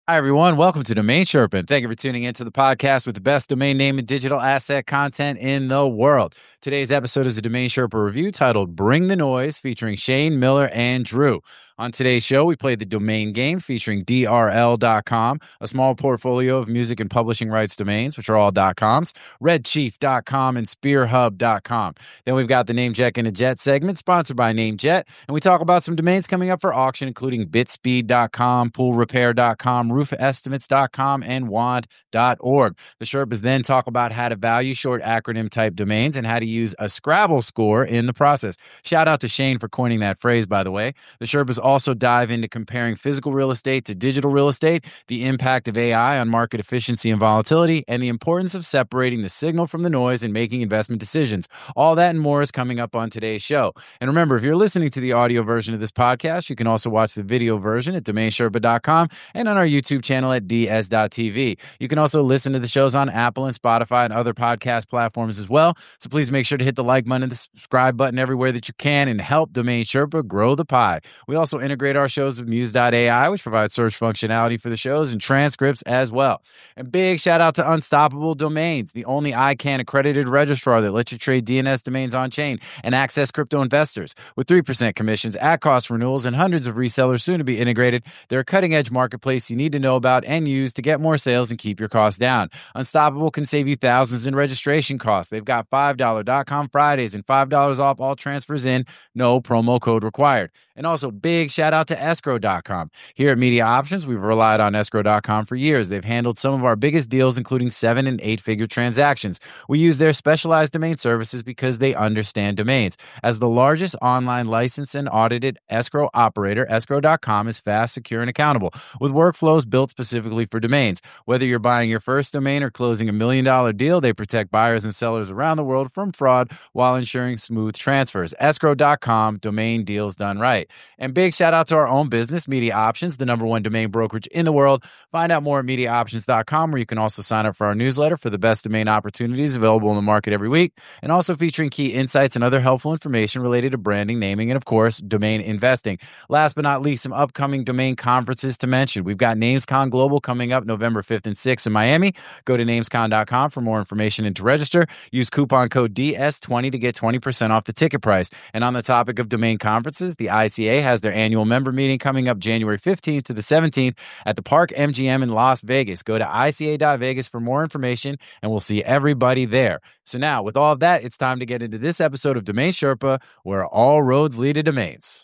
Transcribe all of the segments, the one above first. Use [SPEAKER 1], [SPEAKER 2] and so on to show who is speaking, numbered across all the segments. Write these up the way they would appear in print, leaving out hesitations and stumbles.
[SPEAKER 1] Hi, everyone. Welcome to Domain Sherpa. Thank you for tuning into the podcast with the best domain name and digital asset content in the world. Today's episode is a Domain Sherpa review titled Bring the Noise, featuring Shane, Miller, and Drew. On today's show, we played the domain game featuring DRL.com, a small portfolio of music and publishing rights domains, which are all .coms, redchief.com, and spearhub.com. Then we've got the Namejet and a Jet segment, sponsored by Namejet, and we talk about some domains coming up for auction, including bitspeed.com, poolrepair.com, roofestimates.com, and wand.org. The Sherpas then talk about how to value short acronym type domains and how to use a Scrabble score in the process. Shout out to Shane for coining that phrase, by the way. The Sherpas also dive into comparing physical real estate to digital real estate, the impact of AI on market efficiency and volatility, and the importance of separating the signal from the noise and making investment decisions. All that and more is coming up on today's show. And remember, if you're listening to the audio version of this podcast, you can also watch the video version at domainsherpa.com and on our YouTube channel at ds.tv. You can also listen to the shows on Apple and Spotify and other podcast platforms as well. So please make sure to hit the like button and the subscribe button everywhere that you can and help Domain Sherpa grow the pie. We also integrate our shows with Muse.ai, which provides search functionality for the shows and transcripts as well. And big shout out to Unstoppable Domains, the only ICANN accredited registrar that lets you trade DNS domains on chain and access crypto investors. With 3% commissions, at cost renewals, and hundreds of resellers soon to be integrated, they're a cutting edge marketplace you need to know about and use to get more sales and keep your costs down. Unstoppable can save you thousands in registration costs. They've got $5.com Fridays and $5 off all transfers in, no promo code required. And also, big shout out to escrow.com. Here at Media Options, we've relied on escrow.com for years. They've handled some of our biggest deals, including 7- and 8-figure transactions. We use their specialized domain services because they understand domains. As the largest online licensed and audited escrow operator, escrow.com is fast, secure, and accountable, with workflows built specifically for domains. Whether you're buying your first domain or closing $1 million deal, they protect buyers and sellers around the world from fraud while ensuring smooth transfers. Escrow.com, domain deals done right. And big shout out to our own business, Media Options, the #1 domain brokerage in the world. Find out more at MediaOptions.com, where you can also sign up for our newsletter for the best domain opportunities available in the market every week, and also featuring key insights and other helpful information related to branding, naming, and of course, domain investing. Last but not least, some upcoming domain conferences to mention. We've got NamesCon Global coming up November 5th and 6th in Miami. Go to namescon.com for more information and to register. Use coupon code DS20 to get 20% off the ticket price. And on the topic of domain conferences, the ICA has their annual member meeting coming up January 15th to the 17th at the Park MGM in Las Vegas. Go to ICA.Vegas for more information, and we'll see everybody there. So now, with all of that, it's time to get into this episode of Domain Sherpa, where all roads lead to domains.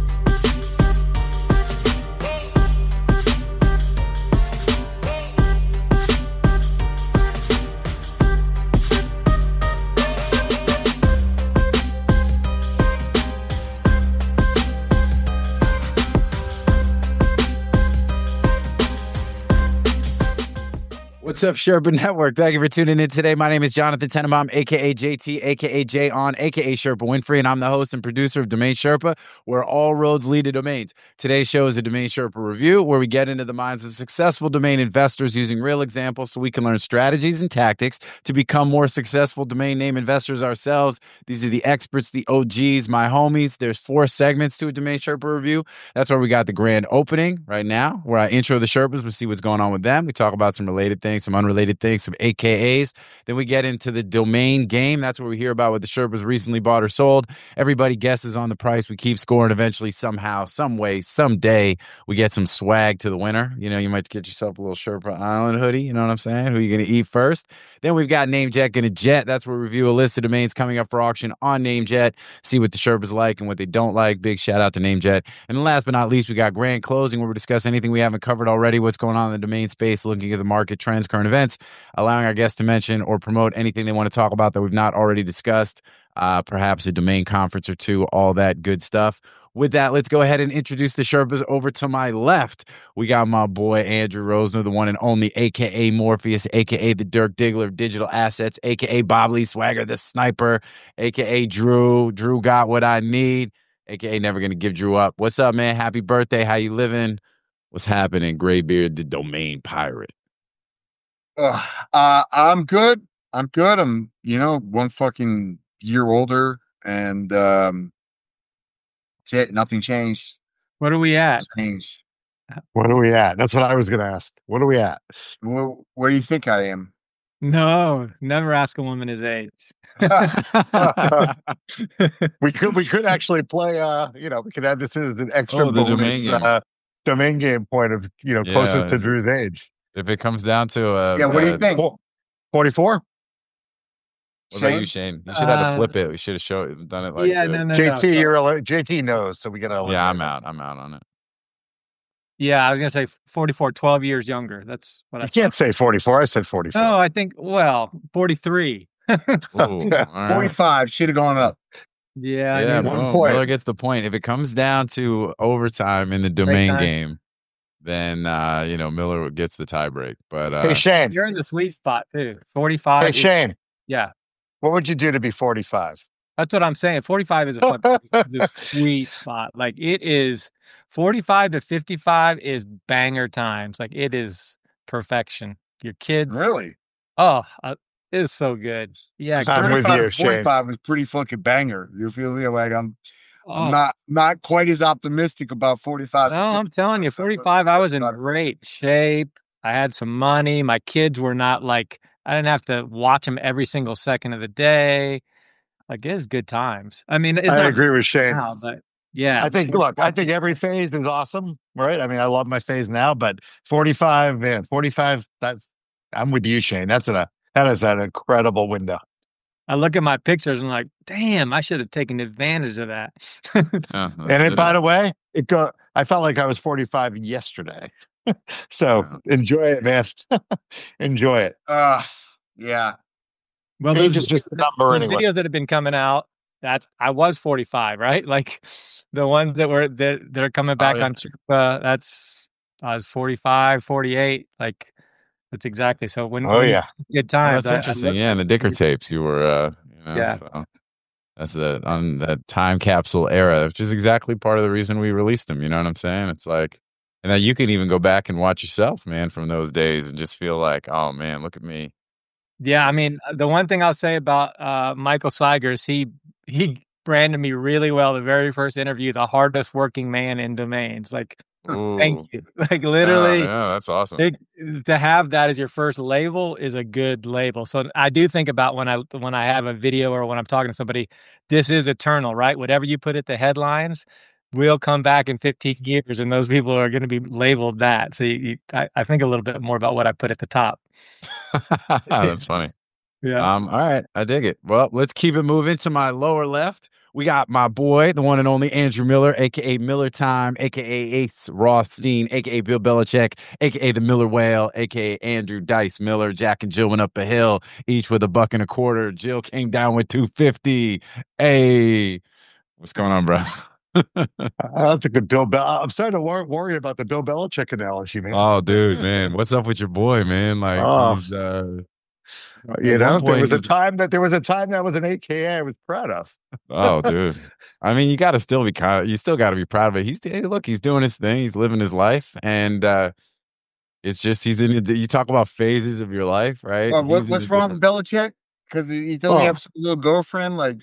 [SPEAKER 1] What's up, Sherpa Network? Thank you for tuning in today. My name is Jonathan Tenenbaum, a.k.a. JT, a.k.a. Jay On, a.k.a. Sherpa Winfrey, and I'm the host and producer of Domain Sherpa, where all roads lead to domains. Today's show is a Domain Sherpa review, where we get into the minds of successful domain investors using real examples so we can learn strategies and tactics to become more successful domain name investors ourselves. These are the experts, the OGs, my homies. There's 4 segments to a Domain Sherpa review. That's where we got the grand opening right now, where I intro the Sherpas. We see what's going on with them. We talk about some related things, some unrelated things, some AKAs. Then we get into the domain game. That's where we hear about what the Sherpas recently bought or sold. Everybody guesses on the price. We keep scoring. Eventually, somehow, some way, someday, we get some swag to the winner. You know, you might get yourself a little Sherpa Island hoodie. You know what I'm saying? Who are you going to eat first? Then we've got Namejet and a Jet. That's where we review a list of domains coming up for auction on Namejet. See what the Sherpas like and what they don't like. Big shout out to Namejet. And then last but not least, we got Grand Closing, where we discuss anything we haven't covered already, what's going on in the domain space, looking at the market trends, current events, allowing our guests to mention or promote anything they want to talk about that we've not already discussed, perhaps a domain conference or two, all that good stuff. With that, let's go ahead and introduce the Sherpas. Over to my left, we got my boy Andrew Rosner, the one and only, a.k.a. Morpheus, a.k.a. the Dirk Diggler of digital assets, a.k.a. Bob Lee Swagger, the sniper, a.k.a. Drew. Drew got what I need, a.k.a. never going to give Drew up. What's up, man? Happy birthday. How you living? What's happening? Graybeard, the domain pirate.
[SPEAKER 2] I'm good. I'm good. I'm, one fucking year older, and that's it. Nothing changed.
[SPEAKER 3] What are we at?
[SPEAKER 2] Changed.
[SPEAKER 3] What are we at? That's what I was going to ask. What are we at?
[SPEAKER 2] Where do you think I am?
[SPEAKER 4] No, never ask a woman his age.
[SPEAKER 3] We could actually play. We could have this as an extra
[SPEAKER 1] the
[SPEAKER 3] bonus domain game point of closer to Drew's age.
[SPEAKER 1] If it comes down to
[SPEAKER 2] what do you think?
[SPEAKER 3] 44.
[SPEAKER 1] What about you, Shane? You should have to flip it. We should have done it like
[SPEAKER 3] JT. JT knows, so we gotta.
[SPEAKER 1] Yeah, I'm out on it.
[SPEAKER 4] Yeah, I was gonna say 44, 12 years younger. That's what I
[SPEAKER 3] can't say 44. I said 44.
[SPEAKER 4] No, I think 43.
[SPEAKER 1] Ooh, right.
[SPEAKER 2] 45 should have gone up.
[SPEAKER 4] Yeah,
[SPEAKER 1] Miller gets the point. If it comes down to overtime in the domain game, then Miller gets the tiebreak. But
[SPEAKER 3] hey, Shane,
[SPEAKER 4] you're in the sweet spot too. 45.
[SPEAKER 3] Hey, Shane.
[SPEAKER 4] Yeah.
[SPEAKER 3] What would you do to be 45?
[SPEAKER 4] That's what I'm saying. 45 is a sweet spot. Like it is 45 to 55 is banger times. Like it is perfection. Your kids.
[SPEAKER 2] Really?
[SPEAKER 4] Oh, it is so good. Yeah.
[SPEAKER 3] I'm with you,
[SPEAKER 2] 45 is pretty fucking banger. You feel me? Like I'm not quite as optimistic about 45.
[SPEAKER 4] No, I'm telling you, 45, I was in great shape. I had some money. My kids were not like, I didn't have to watch them every single second of the day. Like, it is good times. I mean,
[SPEAKER 3] I agree with Shane.
[SPEAKER 4] Now, but yeah.
[SPEAKER 3] I think every phase is awesome, right? I mean, I love my phase now, but 45, man, 45, I'm with you, Shane. That is an incredible window.
[SPEAKER 4] I look at my pictures and I'm like, damn, I should have taken advantage of that.
[SPEAKER 3] And by the way, I felt like I was 45 yesterday. So enjoy it, man. Enjoy it.
[SPEAKER 2] Yeah.
[SPEAKER 4] Well,
[SPEAKER 3] those just the number anyway.
[SPEAKER 4] Videos that have been coming out that I was 45, right? Like the ones that are coming back on I was 45, 48. Like that's exactly. So when good times.
[SPEAKER 1] That's interesting. And the Dicker tapes you were so that's on that time capsule era, which is exactly part of the reason we released them. You know what I'm saying? It's like, and then you can even go back and watch yourself, man, from those days and just feel like, oh man, look at me.
[SPEAKER 4] Yeah, I mean, the one thing I'll say about Michael Seigers, he branded me really well the very first interview, the hardest working man in domains. Like, thank you. Like literally,
[SPEAKER 1] yeah, that's awesome.
[SPEAKER 4] To have that as your first label is a good label. So I do think about when I have a video or when I'm talking to somebody, this is eternal, right? Whatever you put at the headlines, we'll come back in 15 years and those people are going to be labeled that. So I think a little bit more about what I put at the top.
[SPEAKER 1] That's funny.
[SPEAKER 4] Yeah.
[SPEAKER 1] All right. I dig it. Well, let's keep it moving to my lower left. We got my boy, the one and only Andrew Miller, a.k.a. Miller Time, a.k.a. Ace Rothstein, a.k.a. Bill Belichick, a.k.a. the Miller Whale, a.k.a. Andrew Dice Miller. Jack and Jill went up a hill, each with $1.25. Jill came down with $2.50. Hey, what's going on, bro?
[SPEAKER 3] I think I'm starting to worry about the Bill Belichick analogy, man.
[SPEAKER 1] Oh, dude, man, what's up with your boy, man? Like, he's,
[SPEAKER 3] there was a time that was an AKA I was proud of.
[SPEAKER 1] Oh, dude. I mean, you got to still be you still got to be proud of it. He's doing his thing. He's living his life, and it's just you talk about phases of your life, right?
[SPEAKER 2] Well, what's wrong with Belichick? Because he doesn't have some little girlfriend, like.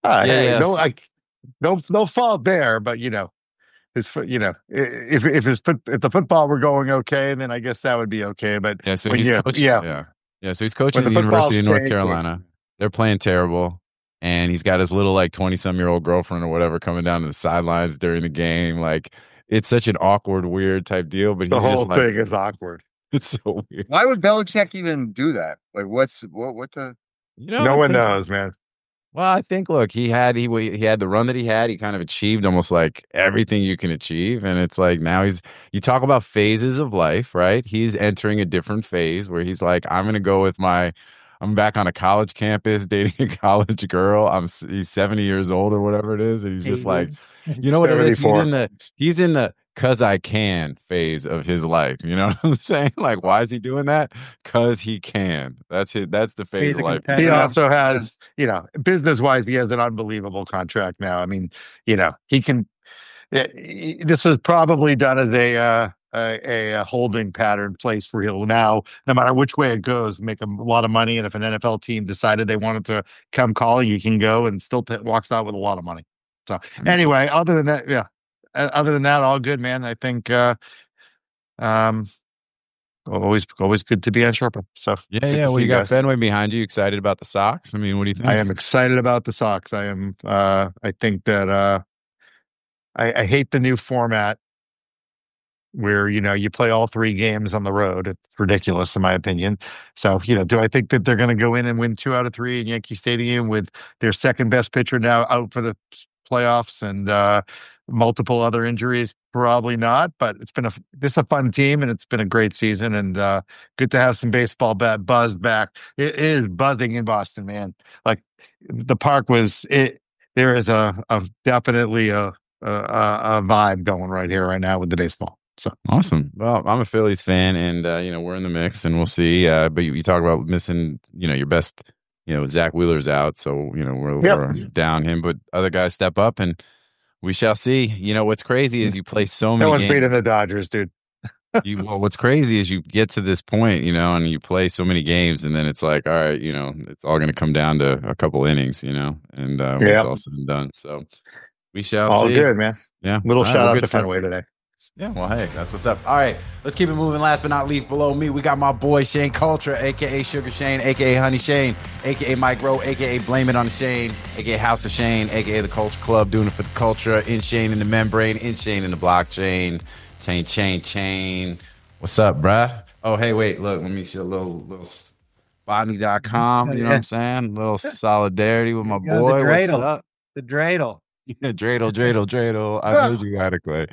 [SPEAKER 3] No fault there, but his foot. If the football were going okay, then I guess that would be okay. But
[SPEAKER 1] yeah, so he's coaching. Yeah, so he's coaching at the University of North Carolina. They're playing terrible, and he's got his little 20-some-year-old girlfriend or whatever coming down to the sidelines during the game. Like it's such an awkward, weird type deal. But
[SPEAKER 3] the whole thing is awkward.
[SPEAKER 1] It's so weird.
[SPEAKER 2] Why would Belichick even do that? Like, what the?
[SPEAKER 3] No one knows, man.
[SPEAKER 1] Well, I think, look, he had the run that he had. He kind of achieved almost like everything you can achieve. And it's like now you talk about phases of life, right? He's entering a different phase where he's like, I'm going to go with I'm back on a college campus dating a college girl. He's 70 years old or whatever it is. And he's just like, you know what it is? He's in the cause I can phase of his life. You know what I'm saying? Like, why is he doing that? Cause he can. That's it. That's the phase of life.
[SPEAKER 3] He also has, business wise, he has an unbelievable contract now. I mean, he can, this was probably done as a holding pattern place for he'll now, no matter which way it goes, make a lot of money. And if an NFL team decided they wanted to come call, you can go and still walks out with a lot of money. So anyway, other than that, all good, man. I think Always good to be on Sherpa. So
[SPEAKER 1] Yeah,
[SPEAKER 3] good
[SPEAKER 1] yeah.
[SPEAKER 3] to
[SPEAKER 1] Well,
[SPEAKER 3] see
[SPEAKER 1] you got
[SPEAKER 3] guys.
[SPEAKER 1] Fenway behind you. Excited about the Sox? I mean, what do you think?
[SPEAKER 3] I am excited about the Sox. I am. I think that I hate the new format where you play all 3 games on the road. It's ridiculous, in my opinion. So do I think that they're going to go in and win 2 out of 3 in Yankee Stadium with their second best pitcher now out for the playoffs and multiple other injuries? Probably not. But this is a fun team, and it's been a great season, and good to have some baseball buzz back. It is buzzing in Boston, man. Like the park was it. There is definitely a vibe going right here, right now with the baseball. So
[SPEAKER 1] Awesome. Well, I'm a Phillies fan, and we're in the mix, and we'll see. But you talk about missing, your best. Zach Wheeler's out, so we're down him. But other guys step up, and we shall see. What's crazy is you play so many.
[SPEAKER 3] No one's
[SPEAKER 1] games.
[SPEAKER 3] beating the Dodgers, dude.
[SPEAKER 1] What's crazy is you get to this point, and you play so many games, and then it's like, all right, it's all going to come down to a couple innings, and when it's all said and done. So we shall see.
[SPEAKER 3] All good, man.
[SPEAKER 1] Yeah.
[SPEAKER 3] Little
[SPEAKER 1] All
[SPEAKER 3] shout
[SPEAKER 1] right,
[SPEAKER 3] out to Fenway today.
[SPEAKER 1] Yeah, well, hey, that's what's up. All right, let's keep it moving. Last but not least, below me, we got my boy Shane Culture, a.k.a. Sugar Shane, a.k.a. Honey Shane, a.k.a. Mike Rowe, a.k.a. Blame It on the Shane, a.k.a. House of Shane, a.k.a. the Culture Club, doing it for the culture, in Shane in the membrane, in Shane in the blockchain, chain. What's up, bruh? Oh, hey, wait, look, let me show a little Botany.com, you know what I'm saying? A little solidarity with my boy. What's up?
[SPEAKER 4] The dreidel.
[SPEAKER 1] Yeah, dreidel. I made you adequate.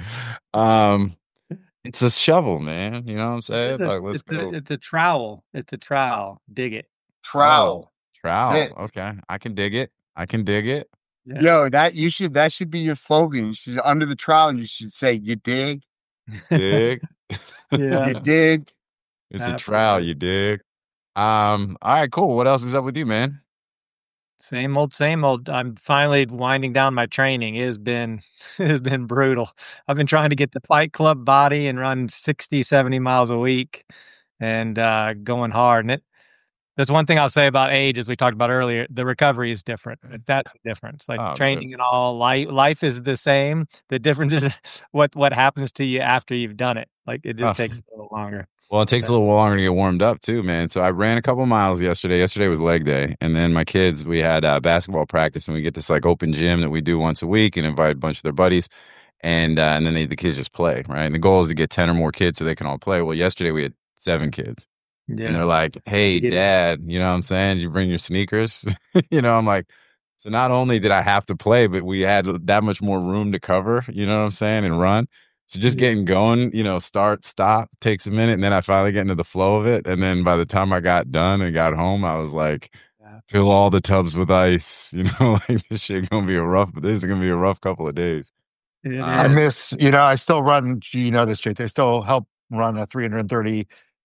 [SPEAKER 1] It's a shovel, man. You know what I'm saying? Let's go.
[SPEAKER 4] It's a trowel. It's a trowel. Dig it.
[SPEAKER 2] Trowel.
[SPEAKER 1] Trowel. Okay, I can dig it.
[SPEAKER 4] Yeah.
[SPEAKER 2] Yo, that should be your slogan. You should, under the trowel, you should say, "You dig,
[SPEAKER 1] Dig.
[SPEAKER 4] Yeah.
[SPEAKER 2] you dig."
[SPEAKER 1] It's a trowel. You dig. All right, cool. What else is up with you, man?
[SPEAKER 4] Same old. I'm finally winding down my training. It has been brutal. I've been trying to get the Fight Club body and run 60, 70 miles a week and going hard. And that's one thing I'll say about age, as we talked about earlier, the recovery is different. That's the difference. Like training and all, life is the same. The difference is what happens to you after you've done it. Like it just takes a little longer.
[SPEAKER 1] Well, it takes a little longer to get warmed up too, man. So I ran a couple miles yesterday. Yesterday was leg day. And then my kids, we had basketball practice, and we get this like open gym that we do once a week and invite a bunch of their buddies. And then the kids just play, right? And the goal is to get 10 or more kids so they can all play. Well, yesterday we had 7 kids. Yeah. And they're like, hey, Dad, you know what I'm saying? You bring your sneakers? I'm like, so not only did I have to play, but we had that much more room to cover, you know what I'm saying, and run. So just getting going, start, stop, takes a minute, and then I finally get into the flow of it. And then by the time I got done and got home, I was like, fill all the tubs with ice. Like this is gonna be a rough couple of days.
[SPEAKER 3] I miss, I still run, this, Jake. I still help run a 330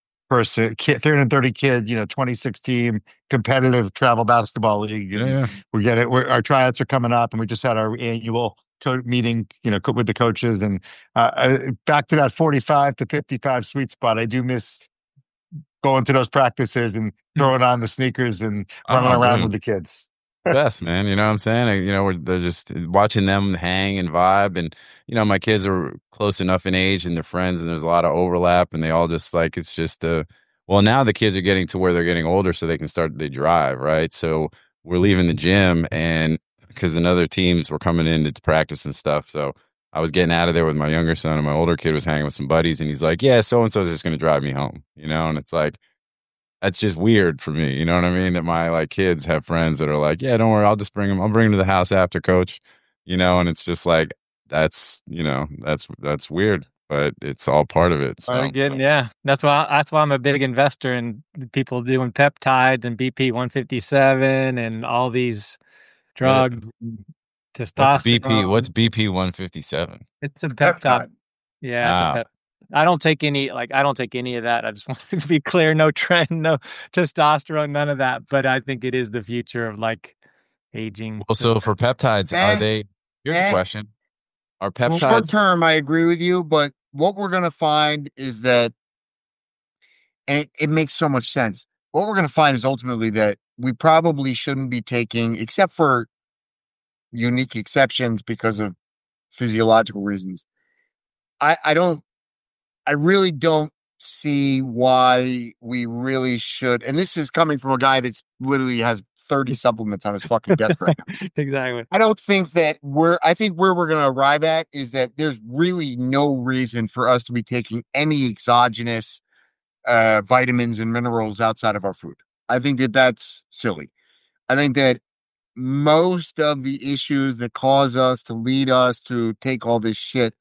[SPEAKER 3] kid, 26 team competitive travel basketball league.
[SPEAKER 1] Yeah.
[SPEAKER 3] Our tryouts are coming up, and we just had our annual meeting, with the coaches, and back to that 45 to 55 sweet spot. I do miss going to those practices and throwing on the sneakers and running around with the kids.
[SPEAKER 1] Best, man. You know what I'm saying? They're just watching them hang and vibe. And, my kids are close enough in age and they're friends, and there's a lot of overlap, and they all just like, it's just, well, now the kids are getting to where they're getting older so they drive, right? So we're leaving the gym, and because another teams were coming in to practice and stuff. So I was getting out of there with my younger son, and my older kid was hanging with some buddies, and he's like, yeah, so-and-so is just going to drive me home, and it's like, that's just weird for me. You know what I mean? That my kids have friends that are like, yeah, don't worry, I'll just bring them. I'll bring them to the house after, coach, and it's just like, that's weird, but it's all part of it. So.
[SPEAKER 4] Again, yeah, that's why I'm a big investor in people doing peptides and BP 157 and all these drugs. Testosterone.
[SPEAKER 1] What's BP 157?
[SPEAKER 4] It's a peptide. Yeah, it's a peptide. I don't take any of that. I just want to be clear. No trend, no testosterone, none of that. But I think it is the future of aging.
[SPEAKER 1] Well, so for peptides, are they? Here's a question: Are peptides?
[SPEAKER 2] Short term, I agree with you, but what we're going to find is that, and it makes so much sense. What we're going to find is ultimately that we probably shouldn't be taking, except for unique exceptions because of physiological reasons. I don't I really don't see why we really should. And this is coming from a guy that's literally has 30 supplements on his fucking desk right now.
[SPEAKER 4] Exactly.
[SPEAKER 2] I don't think that I think where we're going to arrive at is that there's really no reason for us to be taking any exogenous vitamins and minerals outside of our food. I think that that's silly. I think that most of the issues that cause us to lead us to take all this shit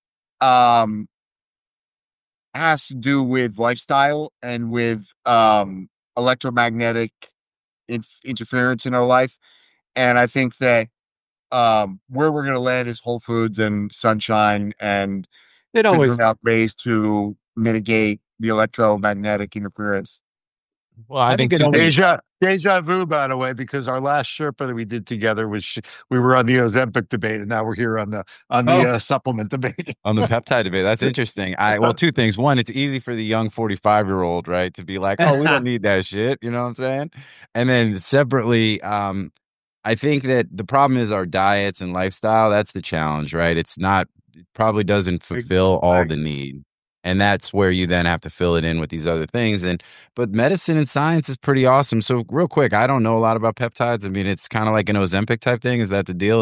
[SPEAKER 2] has to do with lifestyle and with electromagnetic interference in our life. And I think that where we're going to land is Whole Foods and Sunshine and figuring out ways to mitigate the electromagnetic interference.
[SPEAKER 1] Well, I think
[SPEAKER 4] it always,
[SPEAKER 3] deja vu, by the way, because our last Sherpa that we did together was we were on the Ozempic debate, and now we're here on the supplement debate,
[SPEAKER 1] on the peptide debate. That's interesting. Well, two things. One, it's easy for the young 45-year-old, right, to be like, "Oh, we don't need that shit." You know what I'm saying? And then separately, I think that the problem is our diets and lifestyle. That's the challenge, right? It probably doesn't fulfill all the need. And that's where you then have to fill it in with these other things. But medicine and science is pretty awesome. So real quick, I don't know a lot about peptides. I mean, it's kind of like an Ozempic type thing. Is that the deal?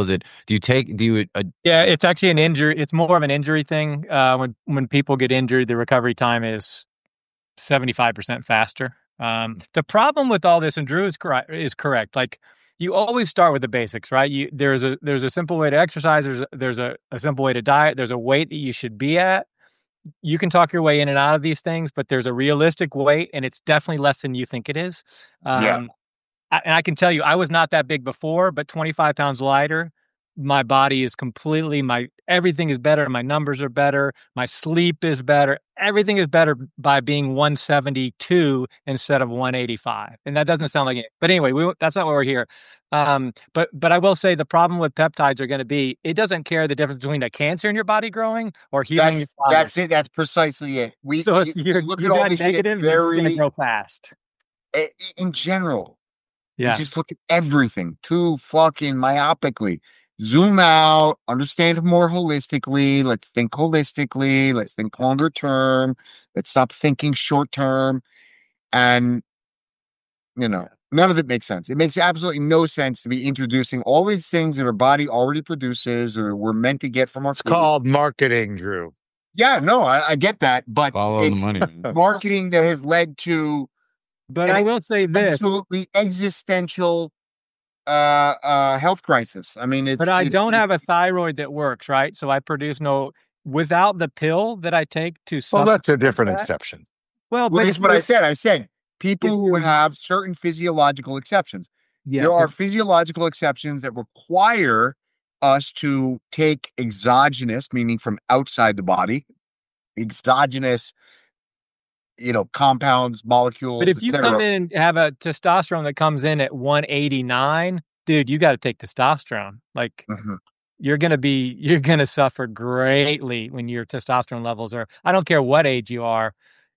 [SPEAKER 4] Yeah, it's actually an injury. It's more of an injury thing. When people get injured, the recovery time is 75% faster. The problem with all this, and Drew is correct. Like, you always start with the basics, right? There's a simple way to exercise. There's a simple way to diet. There's a weight that you should be at. You can talk your way in and out of these things, but there's a realistic weight, and it's definitely less than you think it is. And I can tell you, I was not that big before, but 25 pounds lighter. My body is everything is better. My numbers are better. My sleep is better. Everything is better by being 172 instead of 185. And that doesn't sound like it. But anyway, that's not why we're here. But I will say the problem with peptides are going to be, it doesn't care the difference between a cancer in your body growing or healing your body.
[SPEAKER 2] That's it. That's precisely it.
[SPEAKER 4] So if you look at all this negative, it's going to go fast.
[SPEAKER 2] In general.
[SPEAKER 4] Yeah.
[SPEAKER 2] You just look at everything too fucking myopically. Zoom out, understand it more holistically. Let's think holistically. Let's think longer term. Let's stop thinking short term. And, none of it makes sense. It makes absolutely no sense to be introducing all these things that our body already produces or we're meant to get from our food.
[SPEAKER 3] It's called marketing, Drew.
[SPEAKER 2] Yeah, no, I get that. But
[SPEAKER 1] follow the money.
[SPEAKER 2] Marketing that has led to.
[SPEAKER 4] But I will say this.
[SPEAKER 2] Absolutely existential health crisis. I mean,
[SPEAKER 4] but I don't have a thyroid that works, right? So I produce without the pill that I take to.
[SPEAKER 3] Well, that's a different exception.
[SPEAKER 2] Well, that's what I said. I said people who have certain physiological exceptions. Yeah, there are physiological exceptions that require us to take exogenous, meaning from outside the body, exogenous, compounds, molecules.
[SPEAKER 4] But if you come in and have a testosterone that comes in at 189, dude, you got to take testosterone. Like, you're going to suffer greatly when your testosterone levels are, I don't care what age you are,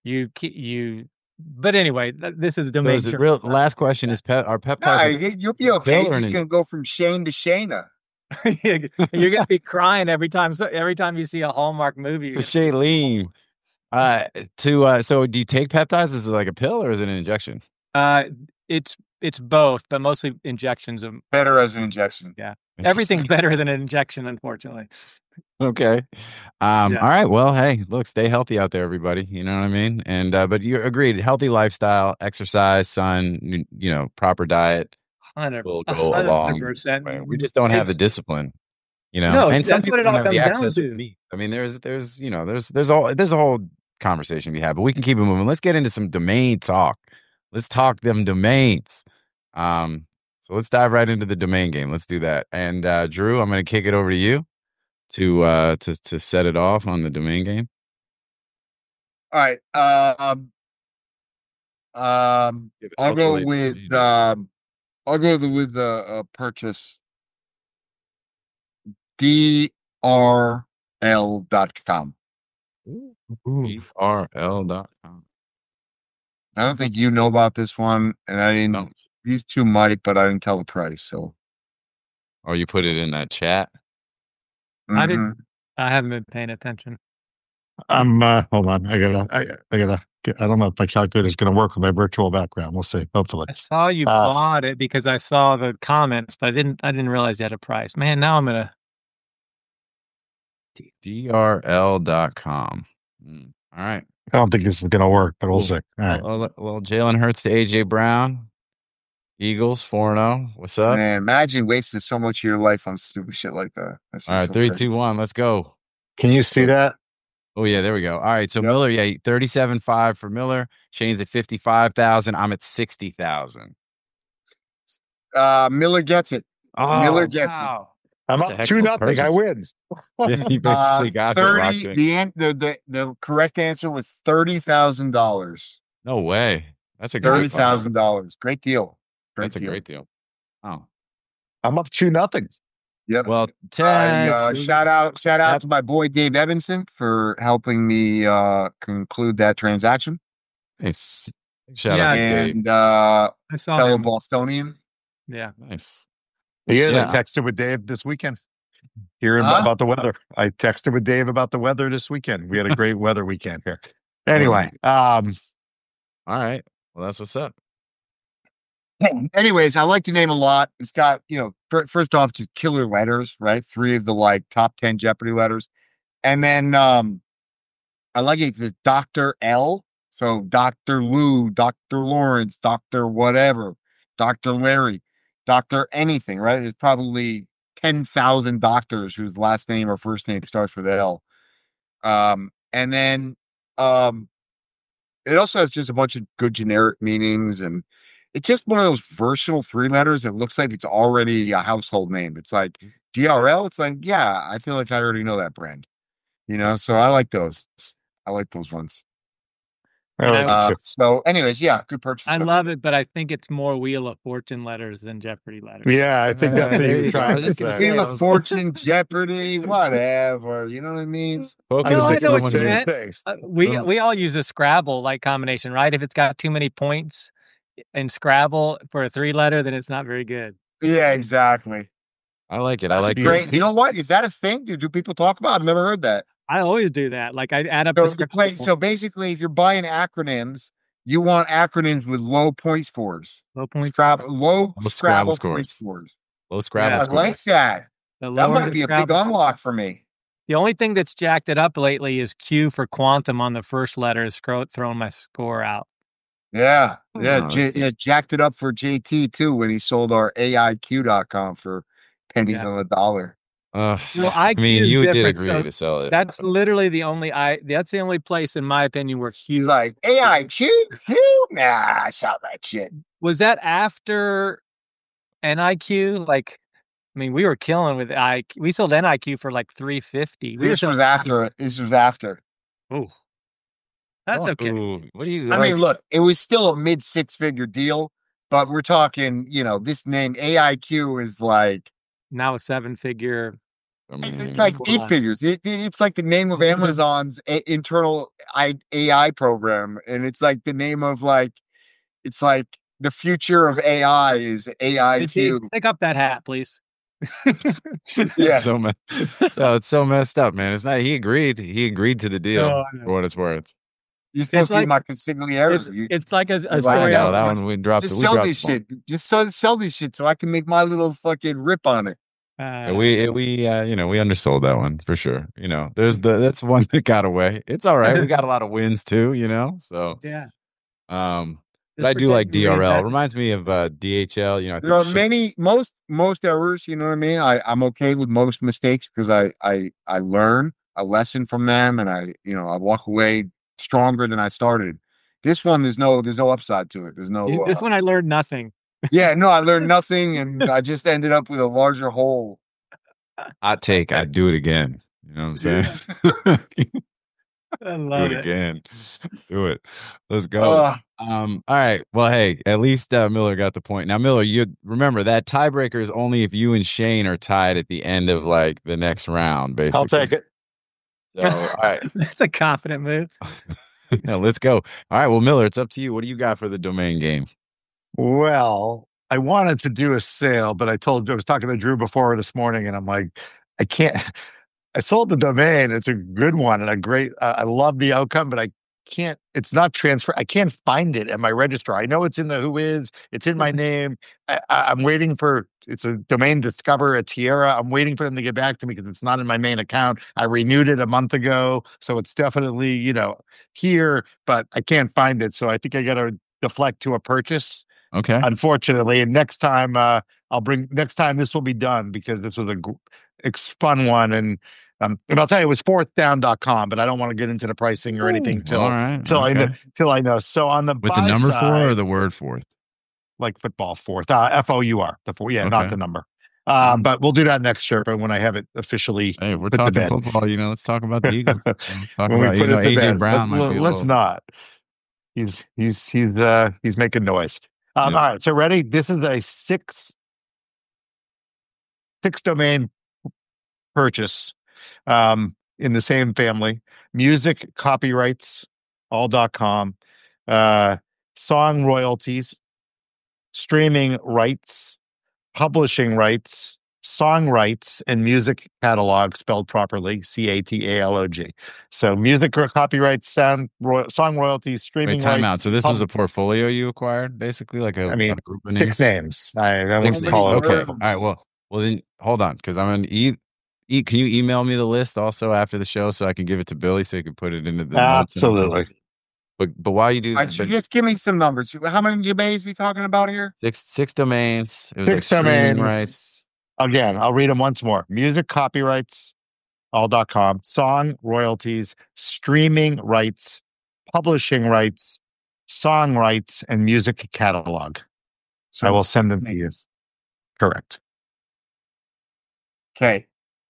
[SPEAKER 4] but anyway, this is a domain.
[SPEAKER 1] Last question is, are peptides?
[SPEAKER 2] You'll be okay. You're just going to go from Shane to Shayna.
[SPEAKER 4] You're going to be crying every time you see a Hallmark movie.
[SPEAKER 1] To Shailene. So do you take peptides? Is it like a pill or is it an injection?
[SPEAKER 4] It's both, but mostly injections.
[SPEAKER 2] Better as an injection.
[SPEAKER 4] Yeah. Everything's better as an injection, unfortunately.
[SPEAKER 1] Okay. All right. Well, hey, look, stay healthy out there, everybody. You know what I mean? And, but you agreed, healthy lifestyle, exercise, sun, proper diet.
[SPEAKER 4] 100%.
[SPEAKER 1] Will go along. We just don't have the discipline. And some people don't have the access to meat. I mean, there's a whole conversation we have, but we can keep it moving. Let's get into some domain talk. Let's talk them domains. So let's dive right into the domain game. Let's do that. And Drew, I'm going to kick it over to you to set it off on the domain game.
[SPEAKER 2] All right. I'll go with the purchase. DRL.com.
[SPEAKER 1] DRL.com.
[SPEAKER 2] I don't think you know about this one, and I didn't. No. These two might, but I didn't tell the price. So,
[SPEAKER 1] you put it in that chat.
[SPEAKER 4] I haven't been paying attention.
[SPEAKER 3] Hold on. I don't know if my calculator is going to work with my virtual background. We'll see. Hopefully.
[SPEAKER 4] I saw you bought it because I saw the comments, but I didn't realize you had a price. Man, now I'm gonna
[SPEAKER 1] DRL.com. All right.
[SPEAKER 3] I don't think this is going to work, but we'll see. All right.
[SPEAKER 1] Well, Jalen Hurts to AJ Brown. Eagles 4-0. What's up?
[SPEAKER 2] Man, imagine wasting so much of your life on stupid shit like that.
[SPEAKER 1] All right, 3, 2, 1. Let's go.
[SPEAKER 3] Can you see that?
[SPEAKER 1] Oh yeah, there we go. All right, so Miller, 37.5 for Miller. Shane's at 55,000. I'm at 60,000.
[SPEAKER 2] Miller gets it. Miller gets it.
[SPEAKER 3] I'm up 2-0. I win.
[SPEAKER 1] Yeah, he basically got
[SPEAKER 2] 30. The correct answer was $30,000.
[SPEAKER 1] No way. That's a great
[SPEAKER 2] $30,000. Great deal.
[SPEAKER 1] That's a great deal. Oh,
[SPEAKER 3] I'm up 2-0.
[SPEAKER 2] Yep.
[SPEAKER 1] Well, Ted,
[SPEAKER 2] shout out to my boy Dave Evanson for helping me conclude that transaction.
[SPEAKER 1] Nice. Shout out to Dave.
[SPEAKER 2] And
[SPEAKER 4] I saw
[SPEAKER 2] fellow
[SPEAKER 4] him.
[SPEAKER 2] Bostonian.
[SPEAKER 1] Yeah, nice.
[SPEAKER 3] Yeah, I texted with Dave this weekend. Hearing about the weather. I texted with Dave about the weather this weekend. We had a great weather weekend here. Anyway,
[SPEAKER 1] all right. Well, that's what's up.
[SPEAKER 2] Anyways, I like the name a lot. It's got, first off, just killer letters, right? 3 of the top 10 Jeopardy letters. And then I like it because it's Dr. L. So Dr. Lou, Dr. Lawrence, Dr. whatever, Dr. Larry, Dr. anything, right? There's probably 10,000 doctors whose last name or first name starts with L. And then it also has just a bunch of good generic meanings, and it's just one of those versatile 3 letters that looks like it's already a household name. It's like DRL. It's like, yeah, I feel like I already know that brand, so I like those. I like those ones. So anyways, good purchase.
[SPEAKER 4] I love it, but I think it's more Wheel of Fortune letters than Jeopardy letters.
[SPEAKER 3] Yeah, I think that's what you're trying to say.
[SPEAKER 2] Wheel of Fortune, Jeopardy, whatever. You know what I mean?
[SPEAKER 4] I know what you meant. We all use a Scrabble combination, right? If it's got too many points in Scrabble for a 3-letter, then it's not very good.
[SPEAKER 2] Yeah, exactly.
[SPEAKER 1] I like it.
[SPEAKER 2] That's
[SPEAKER 1] I like
[SPEAKER 2] great.
[SPEAKER 1] it.
[SPEAKER 2] You know what? Is that a thing? Do people talk about it? I've never heard that.
[SPEAKER 4] I always do that. I add up
[SPEAKER 2] so basically, if you're buying acronyms, you want acronyms with low point scores.
[SPEAKER 4] Low point
[SPEAKER 2] low Scrabble point scores.
[SPEAKER 1] Low Scrabble scores.
[SPEAKER 2] I like that. That might be a big unlock for me.
[SPEAKER 4] The only thing that's jacked it up lately is Q for quantum on the first letter is throwing my score out.
[SPEAKER 2] Yeah. Jacked it up for JT too when he sold our AIQ.com for pennies on the dollar.
[SPEAKER 1] I mean, you did agree to sell it.
[SPEAKER 4] That's literally the only that's the only place in my opinion where
[SPEAKER 2] he's like AIQ. Nah, I saw that shit.
[SPEAKER 4] Was that after NIQ? I mean, we were killing with IQ. We sold NIQ for $350.
[SPEAKER 2] This was after.
[SPEAKER 4] Oh, that's okay.
[SPEAKER 1] Ooh, what do you?
[SPEAKER 2] I mean, look, it was still a mid 6-figure deal, but we're talking. this name AIQ is
[SPEAKER 4] now a 7-figure.
[SPEAKER 2] It's like 8 figures. It's like the name of Amazon's internal AI program, and it's like the name of it's like the future of AI is AIQ.
[SPEAKER 4] Pick up that hat, please.
[SPEAKER 2] Yeah,
[SPEAKER 1] it's so messed up, man. It's not. He agreed to the deal for what it's worth.
[SPEAKER 2] You're supposed to be my consigliere.
[SPEAKER 4] It's like a story.
[SPEAKER 1] That one we dropped.
[SPEAKER 2] Just sell this shit. Just sell this shit so I can make my little fucking rip on it.
[SPEAKER 1] We undersold that one for sure. That's one that got away. It's all right. We got a lot of wins too. So
[SPEAKER 4] yeah.
[SPEAKER 1] But I do like DRL. It reminds me of DHL.
[SPEAKER 2] There are most errors. You know what I mean? I'm okay with most mistakes because I learn a lesson from them, and I walk away stronger than I started. This one, there's no upside to it. There's no.
[SPEAKER 4] This one, I learned nothing.
[SPEAKER 2] Yeah, no, I learned nothing, and I just ended up with a larger hole.
[SPEAKER 1] Hot take. I'd do it again. You know what I'm saying?
[SPEAKER 4] I love
[SPEAKER 1] it again. Do it. Let's go. All right. Well, hey, at least Miller got the point. Now, Miller, you remember that tiebreaker is only if you and Shane are tied at the end of the next round. Basically,
[SPEAKER 3] I'll take it.
[SPEAKER 1] So, all right.
[SPEAKER 4] That's a confident move.
[SPEAKER 1] Now, let's go. All right. Well, Miller, it's up to you. What do you got for the domain game?
[SPEAKER 3] Well, I wanted to do a sale, but I was talking to Drew before this morning, and I'm like, I can't. I sold the domain. It's a good one and a great. I love the outcome, but I can't. It's not transfer. I can't find it at my registrar. I know it's in the Whois. It's in my name. I'm waiting for. It's a domain Discover at Tierra. I'm waiting for them to get back to me because it's not in my main account. I renewed it a month ago, so it's definitely here, but I can't find it. So I think I got to deflect to a purchase.
[SPEAKER 1] Okay.
[SPEAKER 3] Unfortunately, and next time Next time this will be done because this was a fun one, and I'll tell you it was fourthdown.com, but I don't want to get into the pricing or anything till I know. So on the
[SPEAKER 1] with the number side, 4 or the word fourth,
[SPEAKER 3] like football fourth, FOUR, the 4, not the number. But we'll do that next Sherpa when I have it officially.
[SPEAKER 1] Hey, we're talking football, let's talk about the Eagles. Let's talk about AJ Brown.
[SPEAKER 3] Let's not. He's making noise. All right, so ready? This is a six domain purchase in the same family. Music copyrights, all.com, song royalties, streaming rights, publishing rights, song rights, and music catalog spelled properly, CATALOG. So music copyrights, song royalties, streaming
[SPEAKER 1] time
[SPEAKER 3] rights.
[SPEAKER 1] Out. So this was a portfolio you acquired, basically, like a
[SPEAKER 3] group of 6 names. I wouldn't call it.
[SPEAKER 1] Okay. All right. Well, then hold on, because I'm going to can you email me the list also after the show so I can give it to Billy so he can put it into the notes?
[SPEAKER 3] Absolutely.
[SPEAKER 1] But while you do,
[SPEAKER 2] just give me some numbers. How many domains we talking about here?
[SPEAKER 1] Six domains. It was
[SPEAKER 3] 6 domains.
[SPEAKER 1] Rights.
[SPEAKER 3] Again, I'll read them once more. Music copyrights, all.com, song royalties, streaming rights, publishing rights, song rights, and music catalog. So I will send them to you. Correct.
[SPEAKER 2] Okay.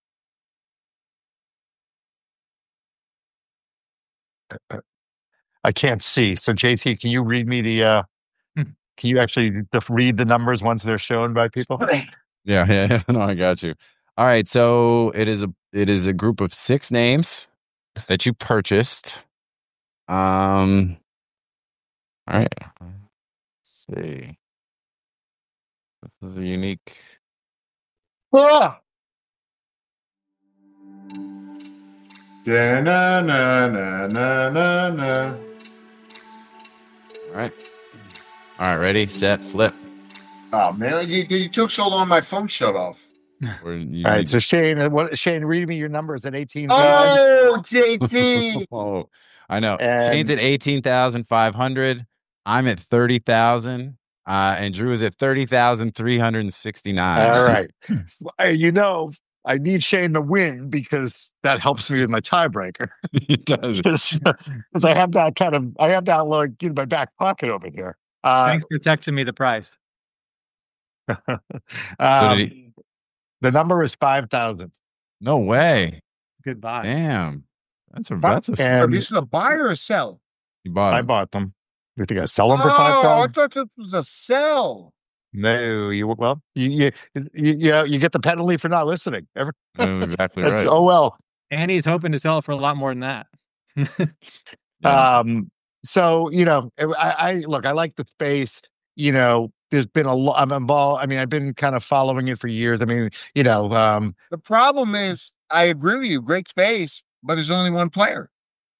[SPEAKER 3] I can't see. So JT, can you read me can you actually read the numbers once they're shown by people?
[SPEAKER 1] Yeah. No, I got you. All right. So it is a group of 6 names that you purchased. All right. Let's see. This is a unique.
[SPEAKER 2] Ah!
[SPEAKER 1] All right, ready, set, flip.
[SPEAKER 2] Oh man, you took so long my phone shut off.
[SPEAKER 3] All right, so Shane, read me your numbers at 18.
[SPEAKER 2] Oh, JT.
[SPEAKER 1] Oh, I know. Shane's at 18,500. I'm at 30,000. And Drew is at 30,369.
[SPEAKER 3] All right. I need Shane to win because that helps me with my tiebreaker.
[SPEAKER 1] It does.
[SPEAKER 3] Because I have that like in my back pocket over here.
[SPEAKER 4] Thanks for texting me the price.
[SPEAKER 3] The number is 5,000.
[SPEAKER 1] No way.
[SPEAKER 4] Goodbye.
[SPEAKER 1] Damn. That's a
[SPEAKER 2] this is a buy or a sell?
[SPEAKER 1] You bought them.
[SPEAKER 3] I bought them. You think I sell them for 5,000?
[SPEAKER 2] I thought this was a sell.
[SPEAKER 3] No, you get the penalty for not listening.
[SPEAKER 1] That's exactly right.
[SPEAKER 3] Oh well.
[SPEAKER 4] And he's hoping to sell it for a lot more than that.
[SPEAKER 3] Yeah. So I like the space. There's been a lot. I'm involved. I mean, I've been kind of following it for years. I mean,
[SPEAKER 2] the problem is, I agree with you. Great space, but there's only one player.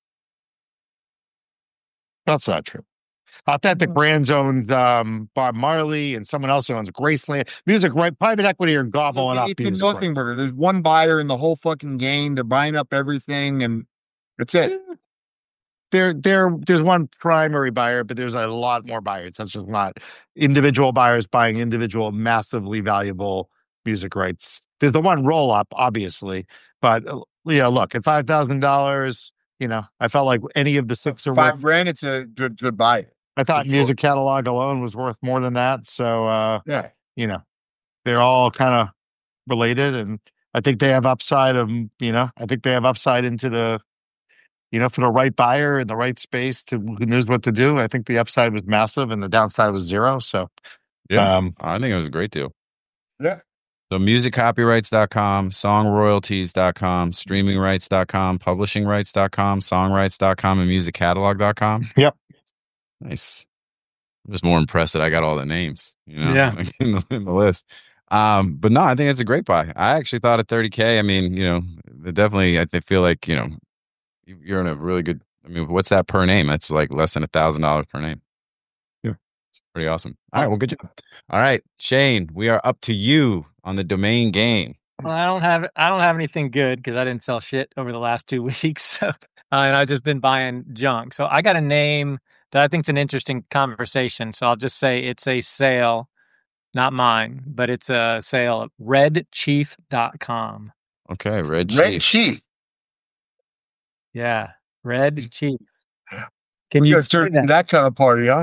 [SPEAKER 3] That's not true. Authentic Brands owns Bob Marley, and someone else owns Graceland. Music, right? Private equity are gobbling up.
[SPEAKER 2] It's a nothing burger. There's one buyer in the whole fucking game. They're buying up everything, and that's it.
[SPEAKER 3] There's one primary buyer, but there's a lot more buyers. That's just not individual buyers buying individual, massively valuable music rights. There's the one roll up, obviously, but look, at $5,000, I felt like any of the 6 are worth
[SPEAKER 2] $5,000. It's a good buy.
[SPEAKER 3] I thought music catalog alone was worth more than that. So they're all kind of related, and I think they have upside into the. For the right buyer in the right space who knows what to do. I think the upside was massive and the downside was 0. So,
[SPEAKER 1] I think it was a great deal.
[SPEAKER 2] Yeah.
[SPEAKER 1] So musiccopyrights.com, songroyalties.com, streamingrights.com, publishingrights.com, songrights.com, and musiccatalog.com.
[SPEAKER 3] Yep.
[SPEAKER 1] Nice. I'm just more impressed that I got all the names,
[SPEAKER 4] Yeah.
[SPEAKER 1] in the list. But no, I think it's a great buy. I actually thought at $30K, I mean, definitely, I feel like, you're in a really good, I mean, what's that per name? That's like less than $1,000 per name.
[SPEAKER 3] Yeah.
[SPEAKER 1] It's pretty awesome. All right. Well, good job. All right, Shane, we are up to you on the domain game.
[SPEAKER 4] Well, I don't have anything good because I didn't sell shit over the last 2 weeks. So, and I've just been buying junk. So I got a name that I think is an interesting conversation. So I'll just say it's a sale, not mine, but it's a sale at redchief.com.
[SPEAKER 1] Okay, Red
[SPEAKER 2] Red
[SPEAKER 1] Chief.
[SPEAKER 2] Chief.
[SPEAKER 4] Yeah, Red Chief. Can you say that?
[SPEAKER 2] that kind of party, huh?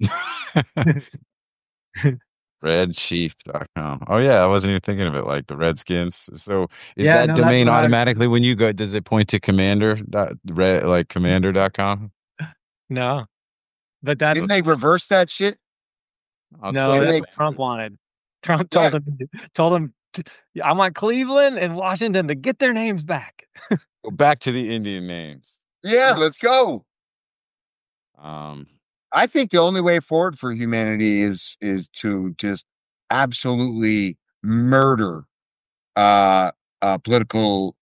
[SPEAKER 1] Redchief.com. Oh yeah, I wasn't even thinking of it like the Redskins. So is
[SPEAKER 4] Yeah,
[SPEAKER 1] that
[SPEAKER 4] no, that's
[SPEAKER 1] domain
[SPEAKER 4] what I-
[SPEAKER 1] automatically when you go, does it point to commander.com?
[SPEAKER 4] No, but that
[SPEAKER 2] Didn't they reverse that shit?
[SPEAKER 1] I'll
[SPEAKER 4] no,
[SPEAKER 1] spell
[SPEAKER 4] that's
[SPEAKER 1] it.
[SPEAKER 4] what Trump wanted. Trump told him, I want Cleveland and Washington to get their names back.
[SPEAKER 1] Go back to the Indian names.
[SPEAKER 2] Yeah, let's go.
[SPEAKER 1] Um,
[SPEAKER 2] I think the only way forward for humanity is to just absolutely murder political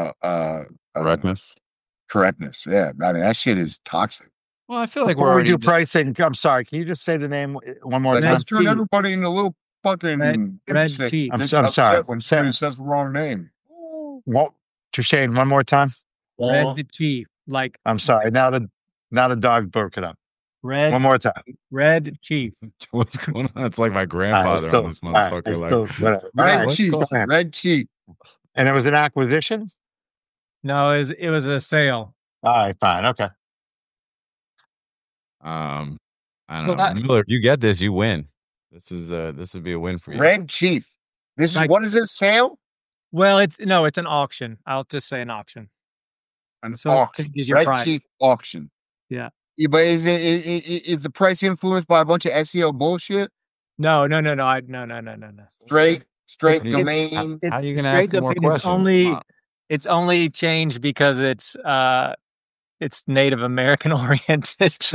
[SPEAKER 1] correctness.
[SPEAKER 2] Yeah, I mean that shit is toxic.
[SPEAKER 1] Well, I feel like
[SPEAKER 3] Before
[SPEAKER 1] we're
[SPEAKER 3] we
[SPEAKER 1] already
[SPEAKER 3] do pricing, I'm sorry. Can you just say the name one more
[SPEAKER 2] Like,
[SPEAKER 3] time?
[SPEAKER 2] let's turn
[SPEAKER 4] Chief.
[SPEAKER 2] everybody into little fucking
[SPEAKER 4] Red
[SPEAKER 2] dipsticks.
[SPEAKER 4] Chief.
[SPEAKER 3] I'm
[SPEAKER 2] Just
[SPEAKER 3] sorry.
[SPEAKER 2] upset when
[SPEAKER 3] Say-
[SPEAKER 2] somebody says the wrong name.
[SPEAKER 3] Well, to Shane, one more time.
[SPEAKER 4] Red Chief, like
[SPEAKER 3] I'm sorry. Now the dog broke it up.
[SPEAKER 4] Red
[SPEAKER 3] One more time.
[SPEAKER 4] Red Chief.
[SPEAKER 1] what's going on? It's like my grandfather on this motherfucker.
[SPEAKER 3] Whatever.
[SPEAKER 2] Red
[SPEAKER 3] All right,
[SPEAKER 2] Chief.
[SPEAKER 3] go ahead.
[SPEAKER 2] Red Chief.
[SPEAKER 3] And it was an acquisition?
[SPEAKER 4] No, it was a sale.
[SPEAKER 3] All right, fine. Okay.
[SPEAKER 1] I don't
[SPEAKER 4] Well,
[SPEAKER 1] know. Miller, if you get this, you win. This would be a win for you.
[SPEAKER 2] Red Chief. This is
[SPEAKER 4] Like-
[SPEAKER 2] what is this sale?
[SPEAKER 4] Well, it's an auction. I'll just say an auction.
[SPEAKER 2] An
[SPEAKER 4] So
[SPEAKER 2] auction.
[SPEAKER 4] gives your
[SPEAKER 2] Red
[SPEAKER 4] price.
[SPEAKER 2] Chief auction.
[SPEAKER 4] Yeah.
[SPEAKER 2] But is the price influenced by a bunch of SEO bullshit?
[SPEAKER 4] No. No.
[SPEAKER 2] Straight
[SPEAKER 1] It's-
[SPEAKER 2] domain.
[SPEAKER 1] How are you
[SPEAKER 4] It's
[SPEAKER 1] going to ask
[SPEAKER 4] straight
[SPEAKER 1] more
[SPEAKER 4] domain.
[SPEAKER 1] questions?
[SPEAKER 4] It's only changed because it's Native American oriented. It's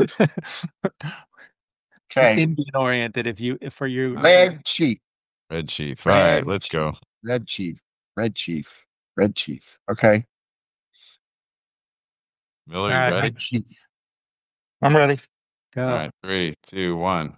[SPEAKER 2] Okay.
[SPEAKER 4] Indian oriented. For you.
[SPEAKER 2] Red Chief.
[SPEAKER 1] Red Chief. All
[SPEAKER 2] Red
[SPEAKER 1] right, let's go.
[SPEAKER 2] Red Chief. Red Chief. Red Chief. Okay.
[SPEAKER 1] Miller, you
[SPEAKER 4] All right.
[SPEAKER 1] ready?
[SPEAKER 2] Red Chief.
[SPEAKER 3] I'm ready.
[SPEAKER 4] Go.
[SPEAKER 1] All right, 3, 2, 1.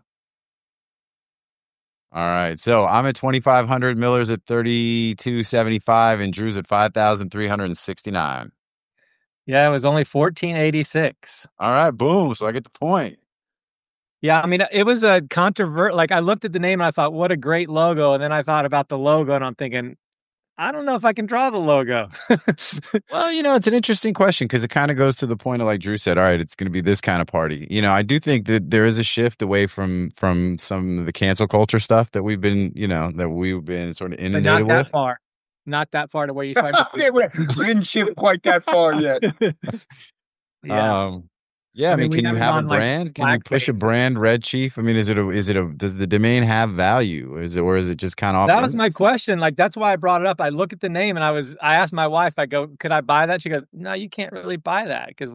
[SPEAKER 1] All right, so I'm at 2,500. Miller's at 3,275, and Drew's at 5,369.
[SPEAKER 4] Yeah, it was only 1486.
[SPEAKER 1] All right, boom. So I get the point.
[SPEAKER 4] Yeah, I mean, it was a controversial. Like, I looked at the name and I thought, what a great logo. And then I thought about the logo and I'm thinking, I don't know if I can draw the logo.
[SPEAKER 1] Well, it's an interesting question because it kind of goes to the point of, like Drew said, all right, it's going to be this kind of party. I do think that there is a shift away from some of the cancel culture stuff that we've been, sort of
[SPEAKER 4] But
[SPEAKER 1] inundated
[SPEAKER 4] not that
[SPEAKER 1] with.
[SPEAKER 4] far. Not that far to where you started.
[SPEAKER 2] Okay, we didn't shift quite that far yet.
[SPEAKER 4] Yeah.
[SPEAKER 1] Yeah, I mean,
[SPEAKER 4] we
[SPEAKER 1] can you
[SPEAKER 4] haven't
[SPEAKER 1] have a
[SPEAKER 4] gone, like,
[SPEAKER 1] brand? Can you push a
[SPEAKER 4] blackface.
[SPEAKER 1] brand, Red Chief? I mean, does the domain have value? Or is it just kind of off
[SPEAKER 4] That was my
[SPEAKER 1] limits?
[SPEAKER 4] question. Like, that's why I brought it up. I look at the name and I asked my wife, I go, could I buy that? She goes, no, you can't really buy that because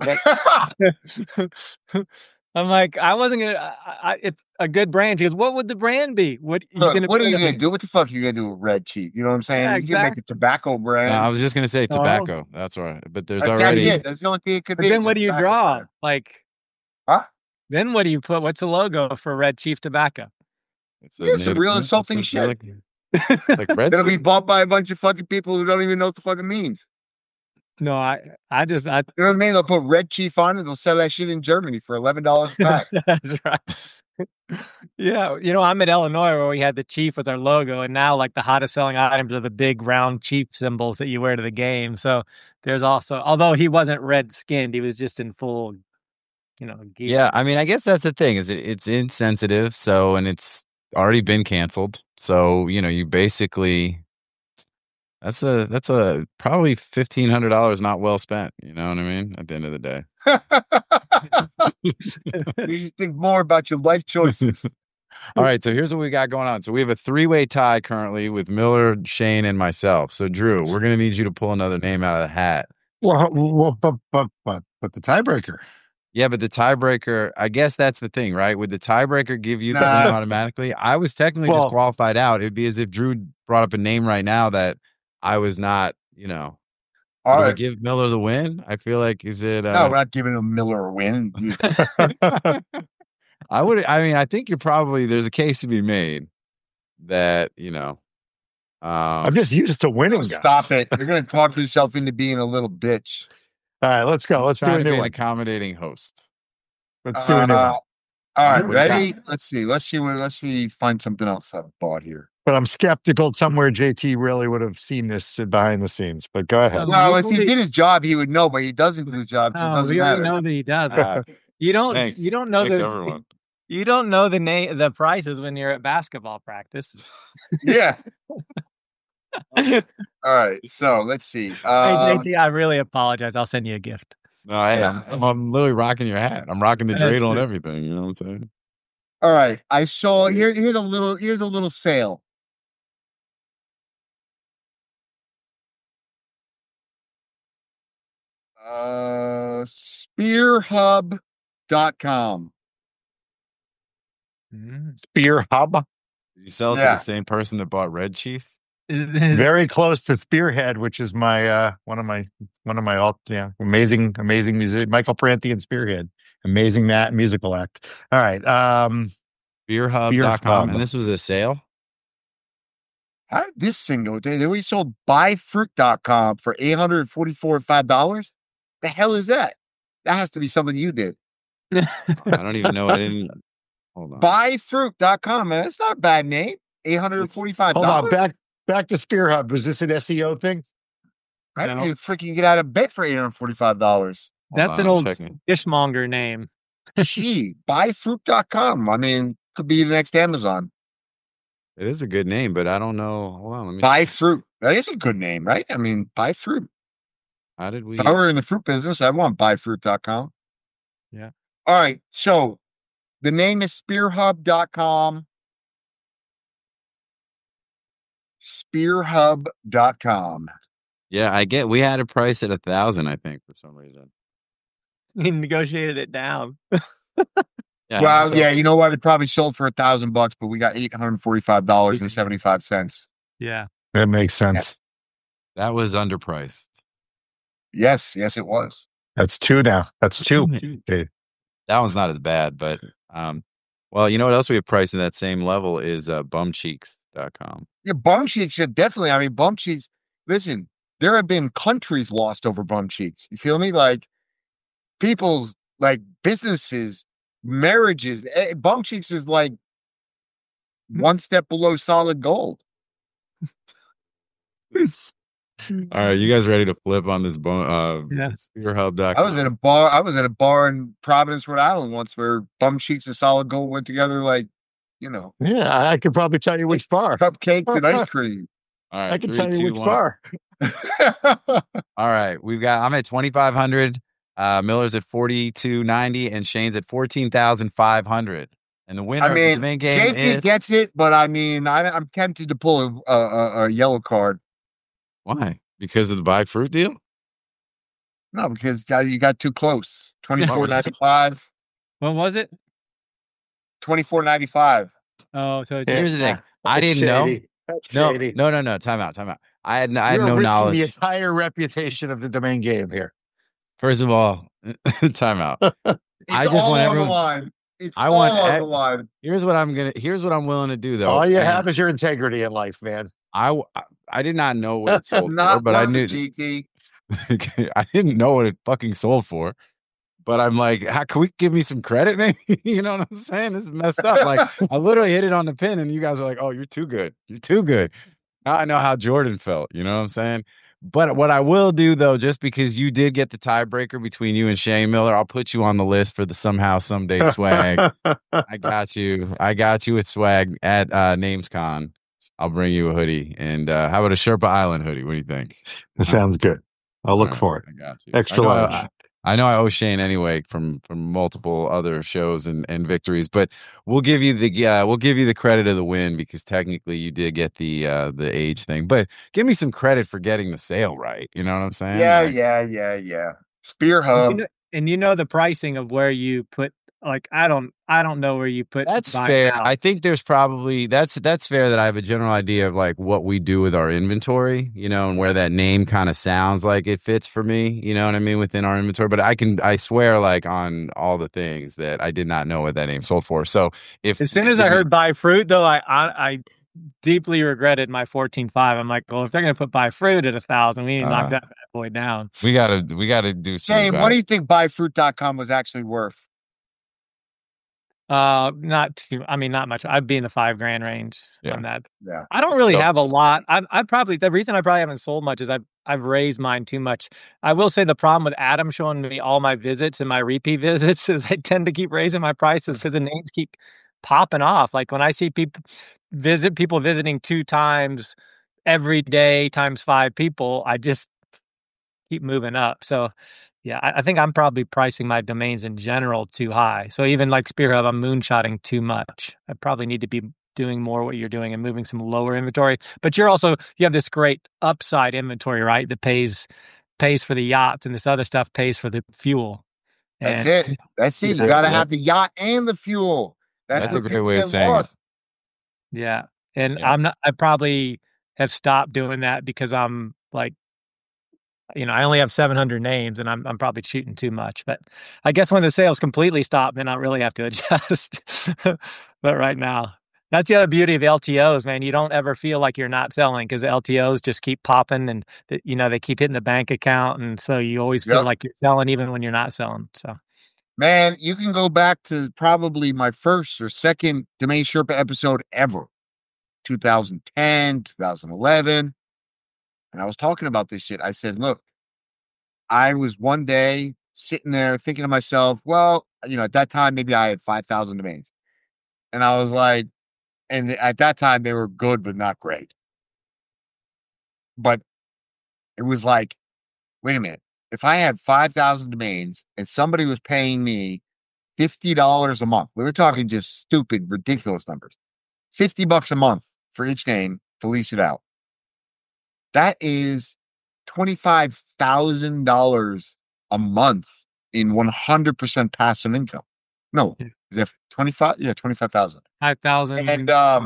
[SPEAKER 4] I'm like, I wasn't gonna. It's a good brand. She goes, what would the brand be? What
[SPEAKER 2] Look,
[SPEAKER 4] gonna
[SPEAKER 2] what are
[SPEAKER 4] put
[SPEAKER 2] you
[SPEAKER 4] it-
[SPEAKER 2] going to do? What the fuck are you going to do with Red Chief? You know what I'm saying?
[SPEAKER 4] Yeah,
[SPEAKER 2] You can make a tobacco brand.
[SPEAKER 1] I was just gonna say
[SPEAKER 4] Oh.
[SPEAKER 1] tobacco. That's right. But there's
[SPEAKER 2] That's
[SPEAKER 1] already
[SPEAKER 2] it. That's the only thing it could
[SPEAKER 4] But
[SPEAKER 2] be.
[SPEAKER 4] then
[SPEAKER 2] is
[SPEAKER 4] what
[SPEAKER 2] a
[SPEAKER 4] do you
[SPEAKER 2] tobacco
[SPEAKER 4] draw?
[SPEAKER 2] brand.
[SPEAKER 4] Like,
[SPEAKER 2] Huh?
[SPEAKER 4] then what do you put? What's the logo for Red Chief Tobacco?
[SPEAKER 1] it's
[SPEAKER 2] Yeah, some
[SPEAKER 1] native-
[SPEAKER 2] real
[SPEAKER 1] it's
[SPEAKER 2] insulting
[SPEAKER 1] like-
[SPEAKER 2] shit.
[SPEAKER 1] Like Red
[SPEAKER 2] It'll be bought by a bunch of fucking people who don't even know what the fuck it means.
[SPEAKER 4] No, I
[SPEAKER 2] You know what I mean? They'll put Red Chief on it. They'll sell that shit in Germany for $11 a pack.
[SPEAKER 4] That's right. Yeah, I'm in Illinois where we had the Chief with our logo, and now like the hottest selling items are the big round Chief symbols that you wear to the game. So there's also, although he wasn't red skinned, he was just in full, gear.
[SPEAKER 1] Yeah, I mean, I guess that's the thing is it's insensitive. So, and it's already been canceled. So, you basically that's a probably $1,500 not well spent. You know what I mean? At the end of the day.
[SPEAKER 2] You should think more about your life choices.
[SPEAKER 1] All right, so here's what we got going on. So we have a 3-way tie currently with Miller, Shane, and myself. So Drew, we're gonna need you to pull another name out of the hat.
[SPEAKER 3] Well, but the tiebreaker.
[SPEAKER 1] Yeah, but the tiebreaker, I guess that's the thing, right? Would the tiebreaker give you the
[SPEAKER 2] Nah.
[SPEAKER 1] name automatically? I was technically
[SPEAKER 3] Well-
[SPEAKER 1] disqualified out. It'd be as if Drew brought up a name right now that I was not, So
[SPEAKER 2] All
[SPEAKER 1] do we
[SPEAKER 2] right.
[SPEAKER 1] give Miller the win? I feel like is it?
[SPEAKER 2] No, we're not giving him Miller a win.
[SPEAKER 1] I would. I mean, I think you're probably there's a case to be made that
[SPEAKER 3] I'm just used to winning. Guys.
[SPEAKER 2] Stop it! You're going to talk yourself into being a little bitch.
[SPEAKER 3] All right, let's go. Let's do
[SPEAKER 1] trying
[SPEAKER 3] a
[SPEAKER 1] to
[SPEAKER 3] new
[SPEAKER 1] be an
[SPEAKER 3] one.
[SPEAKER 1] accommodating host.
[SPEAKER 3] Let's do a new one.
[SPEAKER 2] All right,
[SPEAKER 1] What
[SPEAKER 2] ready? Let's see. Find something else I bought here.
[SPEAKER 3] But I'm skeptical somewhere JT really would have seen this behind the scenes. But go ahead.
[SPEAKER 2] Well, if he did his job, he would know, but he doesn't do his job. So it doesn't
[SPEAKER 4] we already
[SPEAKER 2] matter.
[SPEAKER 4] know that he does. You don't.
[SPEAKER 1] Thanks.
[SPEAKER 4] You don't know
[SPEAKER 1] Thanks,
[SPEAKER 4] the.
[SPEAKER 1] everyone.
[SPEAKER 4] You don't know the prices when you're at basketball practice.
[SPEAKER 2] Yeah. All right. So let's see.
[SPEAKER 4] Hey JT, I really apologize. I'll send you a gift.
[SPEAKER 1] No, hey, I'm literally rocking your hat. I'm rocking the
[SPEAKER 4] That's
[SPEAKER 1] dreidel and
[SPEAKER 4] true.
[SPEAKER 1] everything. You know what I'm saying?
[SPEAKER 2] All right. I saw here's a little sale. Spearhub.com.
[SPEAKER 3] Spear Hub.
[SPEAKER 1] Did you sell it to
[SPEAKER 2] Yeah.
[SPEAKER 1] the same person that bought Red Chief?
[SPEAKER 3] Very close to Spearhead, which is my one of my amazing music. Michael Pranthy and Spearhead. Amazing musical act. All right.
[SPEAKER 1] Beerhub.com. And this was a sale?
[SPEAKER 2] How did this thing go? We sold buyfruit.com for $844.05. The hell is that? That has to be something you did.
[SPEAKER 1] I don't even know. I didn't. Hold on.
[SPEAKER 2] Buyfruit.com, man. That's not a bad name. $845.
[SPEAKER 3] Hold on. Back to Spear Hub. Was this an SEO thing?
[SPEAKER 2] I didn't even freaking get out of bed for $845.
[SPEAKER 4] That's an old fishmonger name.
[SPEAKER 2] Gee, buyfruit.com. I mean, could be the next Amazon.
[SPEAKER 1] It is a good name, but I don't know. Hold on, let me
[SPEAKER 2] Buy
[SPEAKER 1] see.
[SPEAKER 2] fruit. That is a good name, right? I mean, buy fruit.
[SPEAKER 1] How did we?
[SPEAKER 2] If I were in the fruit business, I'd want buyfruit.com.
[SPEAKER 4] Yeah.
[SPEAKER 2] All right. So the name is spearhub.com. Spearhub.com.
[SPEAKER 1] Yeah, we had a price at 1,000, I think, for some reason.
[SPEAKER 4] He negotiated it down.
[SPEAKER 1] Yeah,
[SPEAKER 2] Well,
[SPEAKER 1] so-
[SPEAKER 2] yeah, you know what? It probably sold for $1,000, but we got $845.75.
[SPEAKER 4] Yeah.
[SPEAKER 3] That makes sense.
[SPEAKER 1] that was underpriced.
[SPEAKER 2] Yes, it was.
[SPEAKER 3] That's two now. That's two. Okay.
[SPEAKER 1] That one's not as bad, but well, you know what else we have priced in that same level is bumcheeks.com.
[SPEAKER 2] Yeah, bum cheeks should definitely. I mean, bum cheeks. Listen, there have been countries lost over bum cheeks. You feel me? Like people's like businesses, marriages. Bum cheeks is like one step below solid gold.
[SPEAKER 1] All right, you guys ready to flip on this
[SPEAKER 4] Yeah.
[SPEAKER 1] Spearhub.com?
[SPEAKER 2] I was at a bar in Providence, Rhode Island once where bum cheeks and solid gold went together like, you know,
[SPEAKER 3] Yeah, I could probably tell you which bar.
[SPEAKER 2] cupcakes and ice cream.
[SPEAKER 1] All right,
[SPEAKER 3] I can
[SPEAKER 1] 3,
[SPEAKER 3] tell you
[SPEAKER 1] 2,
[SPEAKER 3] which
[SPEAKER 1] 1.
[SPEAKER 3] bar.
[SPEAKER 1] All right, I'm at 2,500. Miller's at 4,290, and Shane's at 14,500. And the winner
[SPEAKER 2] I
[SPEAKER 1] of the
[SPEAKER 2] mean,
[SPEAKER 1] domain game
[SPEAKER 2] JT
[SPEAKER 1] is
[SPEAKER 2] gets it, but I mean, I'm tempted to pull a yellow card.
[SPEAKER 1] why? Because of the buy fruit deal?
[SPEAKER 2] No, because you got too close. $24.95.
[SPEAKER 4] What was it?
[SPEAKER 2] $24.95.
[SPEAKER 4] Oh, so
[SPEAKER 1] Here's the thing. I
[SPEAKER 3] That's
[SPEAKER 1] didn't know.
[SPEAKER 3] shady. That's
[SPEAKER 1] No,
[SPEAKER 3] shady.
[SPEAKER 1] no. Time out. I had
[SPEAKER 3] You're
[SPEAKER 1] no
[SPEAKER 3] risking
[SPEAKER 1] knowledge.
[SPEAKER 3] the entire reputation of the domain game here.
[SPEAKER 1] First of all, time out.
[SPEAKER 2] It's
[SPEAKER 1] I just
[SPEAKER 2] all
[SPEAKER 1] want
[SPEAKER 2] on
[SPEAKER 1] everyone-
[SPEAKER 2] the line. It's
[SPEAKER 1] I
[SPEAKER 2] all
[SPEAKER 1] want
[SPEAKER 2] on the line.
[SPEAKER 1] Here's what I'm willing to do though.
[SPEAKER 3] All you
[SPEAKER 1] And
[SPEAKER 3] have is your integrity in life, man.
[SPEAKER 1] I did not know what it
[SPEAKER 2] It's
[SPEAKER 1] sold for,
[SPEAKER 2] not
[SPEAKER 1] but I
[SPEAKER 2] worth
[SPEAKER 1] knew
[SPEAKER 2] it, GT.
[SPEAKER 1] I didn't know what it fucking sold for. But I'm like, how can we give me some credit, maybe? You know what I'm saying? This is messed up. Like, I literally hit it on the pin, and you guys were like, "Oh, you're too good. You're too good." Now I know how Jordan felt. You know what I'm saying? But what I will do, though, just because you did get the tiebreaker between you and Shane Miller, I'll put you on the list for the somehow someday swag. I got you. I got you at swag at NamesCon. I'll bring you a hoodie. And how about a Sherpa Island hoodie? What do you think?
[SPEAKER 3] That sounds good. I'll look
[SPEAKER 1] All right,
[SPEAKER 3] for it.
[SPEAKER 1] I got you.
[SPEAKER 3] Extra large.
[SPEAKER 1] I know I owe Shane anyway from multiple other shows and victories, but we'll give you the credit of the win because technically you did get the age thing. But give me some credit for getting the sale right. You know what I'm saying?
[SPEAKER 2] Yeah,
[SPEAKER 1] Like,
[SPEAKER 2] yeah. Spear Hub.
[SPEAKER 4] and you know the pricing of where you put like I don't know where you put
[SPEAKER 1] That's
[SPEAKER 4] buy
[SPEAKER 1] fair.
[SPEAKER 4] now.
[SPEAKER 1] I think there's probably that's fair that I have a general idea of like what we do with our inventory, and where that name kind of sounds like it fits for me, you know what I mean, within our inventory. But I swear like on all the things that I did not know what that name sold for. So if
[SPEAKER 4] As soon as I heard buy fruit, though, I deeply regretted my 14.5. I'm like, well, if they're gonna put buy fruit at 1,000, we need to knock that bad boy down.
[SPEAKER 1] we gotta do something.
[SPEAKER 2] Shane, what do you think buyfruit.com was actually worth?
[SPEAKER 4] Not too. I mean, not much. I'd be in the $5,000 range on that.
[SPEAKER 2] Yeah.
[SPEAKER 4] I don't really have a lot. I probably the reason I probably haven't sold much is I've raised mine too much. I will say the problem with Adam showing me all my visits and my repeat visits is I tend to keep raising my prices because the names keep popping off. Like when I see people visiting 2 times every day times 5 people, I just keep moving up. So yeah, I think I'm probably pricing my domains in general too high. So even like SpearHub, I'm moonshotting too much. I probably need to be doing more what you're doing and moving some lower inventory. But you have this great upside inventory, right? That pays for the yachts, and this other stuff pays for the fuel.
[SPEAKER 2] That's it. You got to have the yacht and the fuel.
[SPEAKER 1] That's a great way of saying it.
[SPEAKER 4] Yeah. And I probably have stopped doing that because I'm like, I only have 700 names and I'm probably shooting too much. But I guess when the sales completely stop, then I'll really have to adjust. But right now, that's the other beauty of LTOs, man. You don't ever feel like you're not selling because LTOs just keep popping and, they keep hitting the bank account. And so you always feel like you're selling even when you're not selling. So,
[SPEAKER 2] man, you can go back to probably my first or second Domain Sherpa episode ever, 2010, 2011. And I was talking about this shit. I said, look, I was one day sitting there thinking to myself, well, at that time, maybe I had 5,000 domains. And I was like, and at that time they were good, but not great. But it was like, wait a minute. If I had 5,000 domains and somebody was paying me $50 a month, we were talking just stupid, ridiculous numbers, $50 a month for each name to lease it out. That is $25,000 a month in 100% passive income. No, is that 25? Yeah, 25,000.
[SPEAKER 4] 5,000.
[SPEAKER 2] And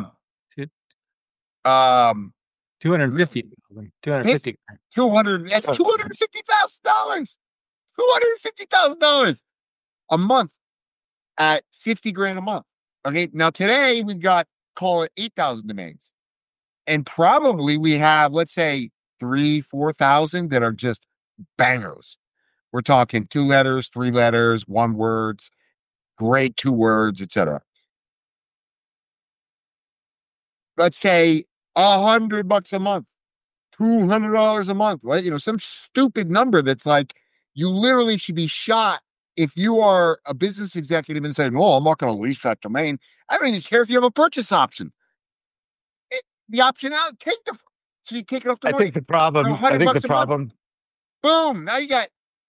[SPEAKER 4] 250,000. 250.
[SPEAKER 2] 200. That's $250,000. $250,000 a month at $50,000 a month. Okay, now today we got, call it 8,000 domains. And probably we have, let's say, 3,000-4,000 that are just bangers. We're talking 2 letters, 3 letters, 1 words, great 2 words, etc. Let's say $100 a month, $200 a month, right? Some stupid number that's like you literally should be shot if you are a business executive and saying, "Oh, I'm not going to lease that domain." I don't even care if you have a purchase option. The option out, so you take it off the market.
[SPEAKER 3] I think the problem.
[SPEAKER 2] Boom! Now you got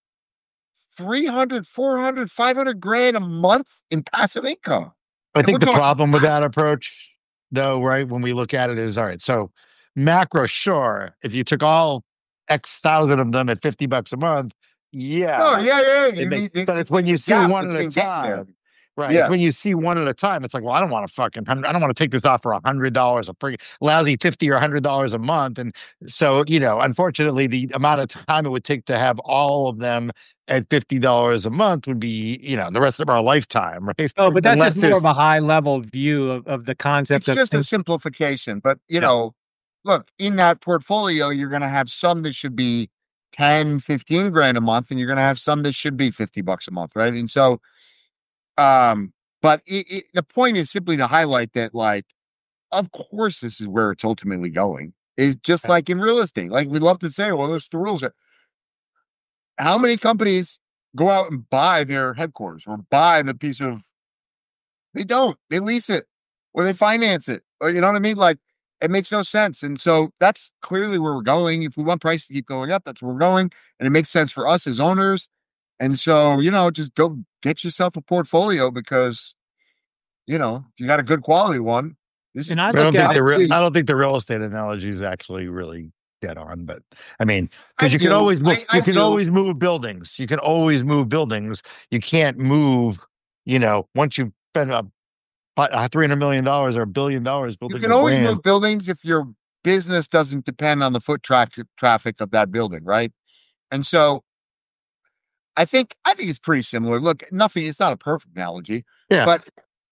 [SPEAKER 2] 300, 400, 500 grand a month in passive income.
[SPEAKER 3] I think the problem with that approach, though, right, when we look at it is, all right, so macro, sure, if you took all X thousand of them at $50 a month, yeah.
[SPEAKER 2] Oh, yeah.
[SPEAKER 3] But it's when you see one at a time. Right. Yeah. It's when you see one at a time, it's like, well, I don't want to take this off for $100 a lousy $50 or $100 a month. And so, unfortunately, the amount of time it would take to have all of them at $50 a month would be, the rest of our lifetime, right?
[SPEAKER 4] Oh, but that's just more of a high level view of the concept.
[SPEAKER 2] It's just a simplification. But, look, in that portfolio, you're going to have some that should be 10, 15 grand a month, and you're going to have some that should be $50 a month, right? And so, but the point is simply to highlight that, like, of course, this is where it's ultimately going. It's just like in real estate. Like, we love to say, well, there's the rules. How many companies go out and buy their headquarters or buy the piece of? They don't. They lease it or they finance it, or you know what I mean? Like, it makes no sense. And so that's clearly where we're going. If we want price to keep going up, that's where we're going, and it makes sense for us as owners. And so, just go get yourself a portfolio because, if you got a good quality one.
[SPEAKER 3] I don't think the real estate analogy is actually really dead on, but I mean, because you can always move buildings. You can always move buildings. You can't move once you spend $300 million or $1 billion building,
[SPEAKER 2] you can always move buildings if your business doesn't depend on the foot traffic of that building, right? And so I think it's pretty similar. Look, it's not a perfect analogy, but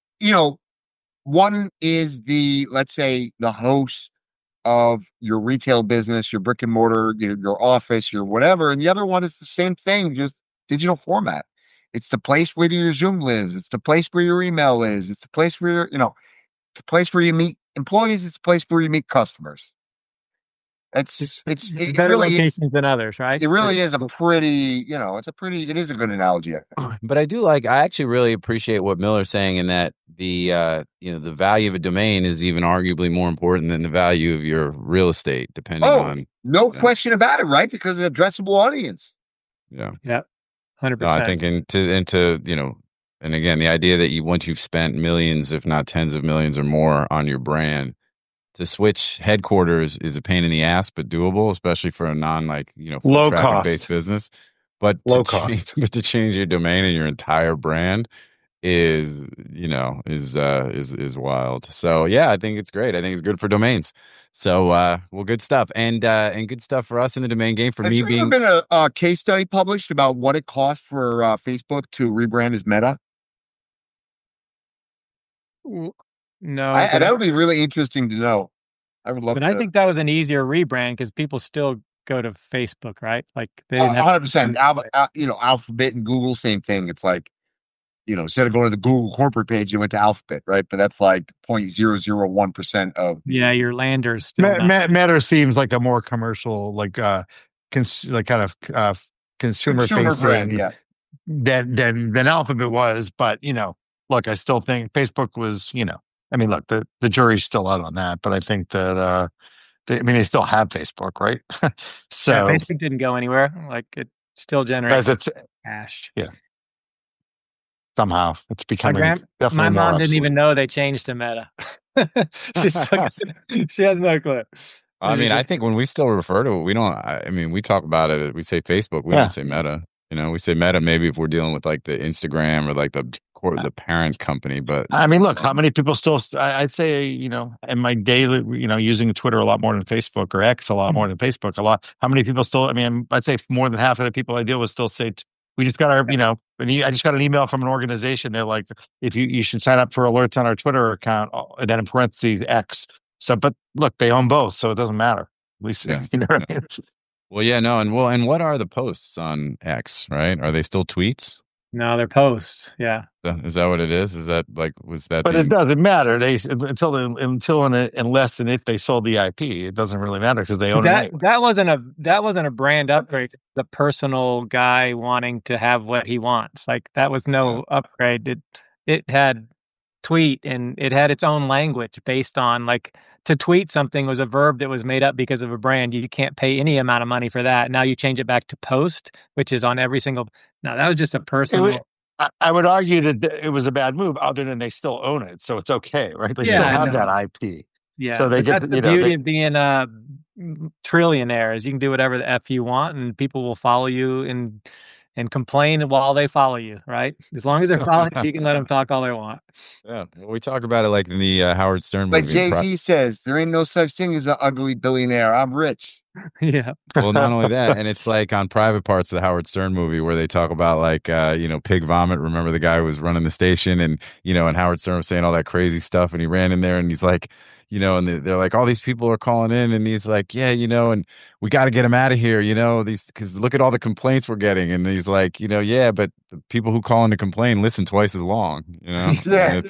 [SPEAKER 2] one is let's say the host of your retail business, your brick and mortar, your office, your whatever. And the other one is the same thing, just digital format. It's the place where your Zoom lives. It's the place where your email is. It's the place where it's the place where you meet employees. It's the place where you meet customers. It's
[SPEAKER 4] better
[SPEAKER 2] really
[SPEAKER 4] locations than others, right?
[SPEAKER 2] It really is it is a good analogy, I think.
[SPEAKER 1] But I actually really appreciate what Miller's saying in that the value of a domain is even arguably more important than the value of your real estate, depending on.
[SPEAKER 2] No question about it, right? Because of the addressable audience.
[SPEAKER 1] Yeah.
[SPEAKER 4] Yep. 100%.
[SPEAKER 1] No, I think into and again, the idea that once you've spent millions, if not tens of millions or more on your brand, to switch headquarters is a pain in the ass, but doable, especially for a
[SPEAKER 3] low
[SPEAKER 1] traffic based business. But
[SPEAKER 3] low cost.
[SPEAKER 1] But to change your domain and your entire brand is wild. So yeah, I think it's great. I think it's good for domains. So good stuff, and good stuff for us in the domain game. For me, being
[SPEAKER 2] been a case study published about what it costs for Facebook to rebrand as Meta.
[SPEAKER 4] No,
[SPEAKER 2] that would be really interesting to know. I would love.
[SPEAKER 4] But I think that was an easier rebrand because people still go to Facebook, right? Like they didn't have
[SPEAKER 2] 100%. Alphabet and Google, same thing. It's like, instead of going to the Google corporate page, you went to Alphabet, right? But that's like 0.001% of.
[SPEAKER 4] Yeah, your landers. Still
[SPEAKER 3] Meta seems like a more commercial, kind of consumer facing
[SPEAKER 2] brand,
[SPEAKER 3] than Alphabet was. But look, I still think Facebook was, look, the jury's still out on that, but I think that they still have Facebook, right? So
[SPEAKER 4] Facebook didn't go anywhere. Like it still generates cash.
[SPEAKER 3] Yeah. Somehow it's becoming definitely
[SPEAKER 4] my mom
[SPEAKER 3] absolute.
[SPEAKER 4] Didn't even know they changed to Meta. She has no clue.
[SPEAKER 1] I mean, I think when we still refer to it, we don't. We talk about it. We say Facebook. We don't say Meta. We say Meta maybe if we're dealing with like the Instagram or like the parent company. But
[SPEAKER 3] look, how many people still? I'd say in my daily, using Twitter a lot more than Facebook, or X a lot more than Facebook. How many people still? I'd say more than half of the people I deal with still say. We just got our, I just got an email from an organization. They're like, if you should sign up for alerts on our Twitter account, and then in parentheses X. So, but look, they own both, so it doesn't matter. At least, you know what I mean?
[SPEAKER 1] Well, yeah, no, and what are the posts on X? Right? Are they still tweets?
[SPEAKER 4] No, they're posts. Yeah.
[SPEAKER 1] Is that what it is? Is that was that?
[SPEAKER 3] But it doesn't matter. Unless and if they sold the IP, it doesn't really matter because they own it. Anyway.
[SPEAKER 4] That wasn't a brand upgrade. The personal guy wanting to have what he wants. Like that was no upgrade. It had tweet and it had its own language based on like to tweet something was a verb that was made up because of a brand. You can't pay any amount of money for that. Now you change it back to post, which is on every single. No, that was just a personal.
[SPEAKER 3] I would argue that it was a bad move, other than they still own it, so it's okay, right? They still have that IP.
[SPEAKER 4] Yeah,
[SPEAKER 3] so they
[SPEAKER 4] that's the beauty of being a trillionaire is you can do whatever the F you want, and people will follow you and complain while they follow you, right? As long as they're following you, you can let them talk all they want.
[SPEAKER 1] Yeah, we talk about it like in the Howard Stern movie.
[SPEAKER 2] Like Jay-Z says, there ain't no such thing as an ugly billionaire. I'm rich.
[SPEAKER 4] Yeah.
[SPEAKER 1] Well, not only that, and it's like on Private Parts of the Howard Stern movie where they talk about like, pig vomit. Remember the guy who was running the station and Howard Stern was saying all that crazy stuff and he ran in there and he's like, and they're like, all these people are calling in, and he's like, yeah, and we got to get him out of here, because look at all the complaints we're getting, and he's like, yeah, but the people who call in to complain listen twice as long,
[SPEAKER 2] Yeah.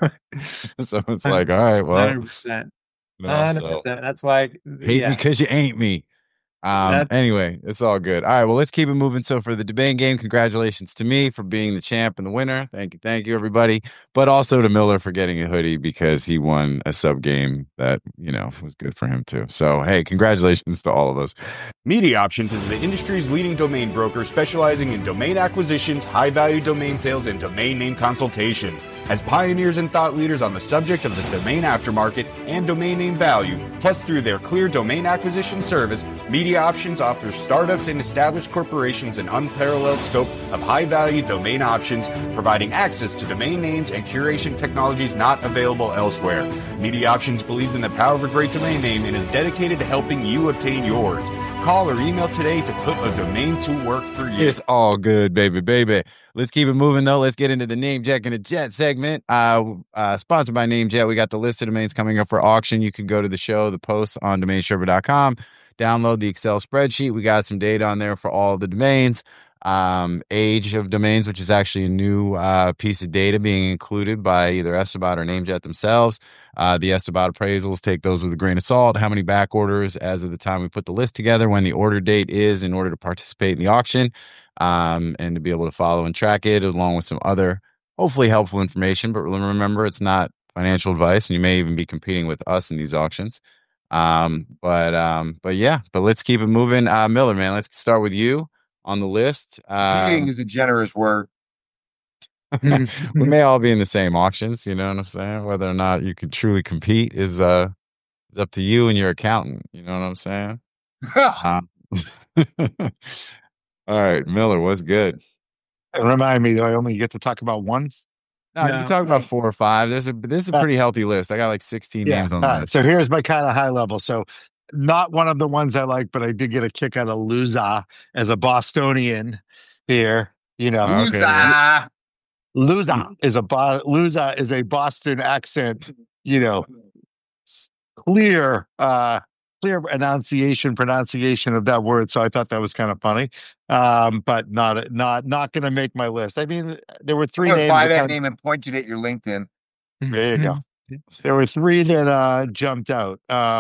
[SPEAKER 1] So it's like, all right, well,
[SPEAKER 4] 100%. 100%. That's why
[SPEAKER 1] hate me because you ain't me. Anyway, it's all good. All right, well, let's keep it moving. So for the debate game, congratulations to me for being the champ and the winner. Thank you, everybody. But also to Miller for getting a hoodie because he won a sub game that was good for him too. So hey, congratulations to all of us.
[SPEAKER 5] Media Options is the industry's leading domain broker specializing in domain acquisitions, high-value domain sales, and domain name consultation. As pioneers and thought leaders on the subject of the domain aftermarket and domain name value, plus through their clear domain acquisition service, Media Options offers startups and established corporations an unparalleled scope of high-value domain options, providing access to domain names and curation technologies not available elsewhere. Media Options believes in the power of a great domain name and is dedicated to helping you obtain yours. Call or email today to put a domain to work for you.
[SPEAKER 1] It's all good, baby. Let's keep it moving, though. Let's get into the Name Jack and the Jet segment. Sponsored by NameJet. We got the list of domains coming up for auction. You can go to the show, the posts on domainsherpa.com. Download the Excel spreadsheet. We got some data on there for all the domains. Age of domains, which is actually a new piece of data being included by either Estabot or NameJet themselves. The Estabot appraisals, take those with a grain of salt. How many back orders as of the time we put the list together, when the order date is in order to participate in the auction, and to be able to follow and track it, along with some other hopefully helpful information. But remember, it's not financial advice, and you may even be competing with us in these auctions. But let's keep it moving. Miller, man, let's start with you on the list.
[SPEAKER 2] Competing is a generous word.
[SPEAKER 1] We may all be in the same auctions, you know what I'm saying? Whether or not you can truly compete is up to you and your accountant, you know what I'm saying? All right, Miller, what's good?
[SPEAKER 3] Remind me, do I only get to talk about one?
[SPEAKER 1] No, you can talk about 4 or 5. This is a pretty healthy list. I got like 16 names on the list.
[SPEAKER 3] So here's my kind of high level. So not one of the ones I like, but I did get a kick out of Luza as a Bostonian here. You know, Luza is a Boston accent, you know, clear pronunciation of that word. So I thought that was kind of funny. But not going to make my list. I mean, there were 3 names.
[SPEAKER 2] Buy that name and point it at your LinkedIn.
[SPEAKER 3] There you go. There were 3 that jumped out.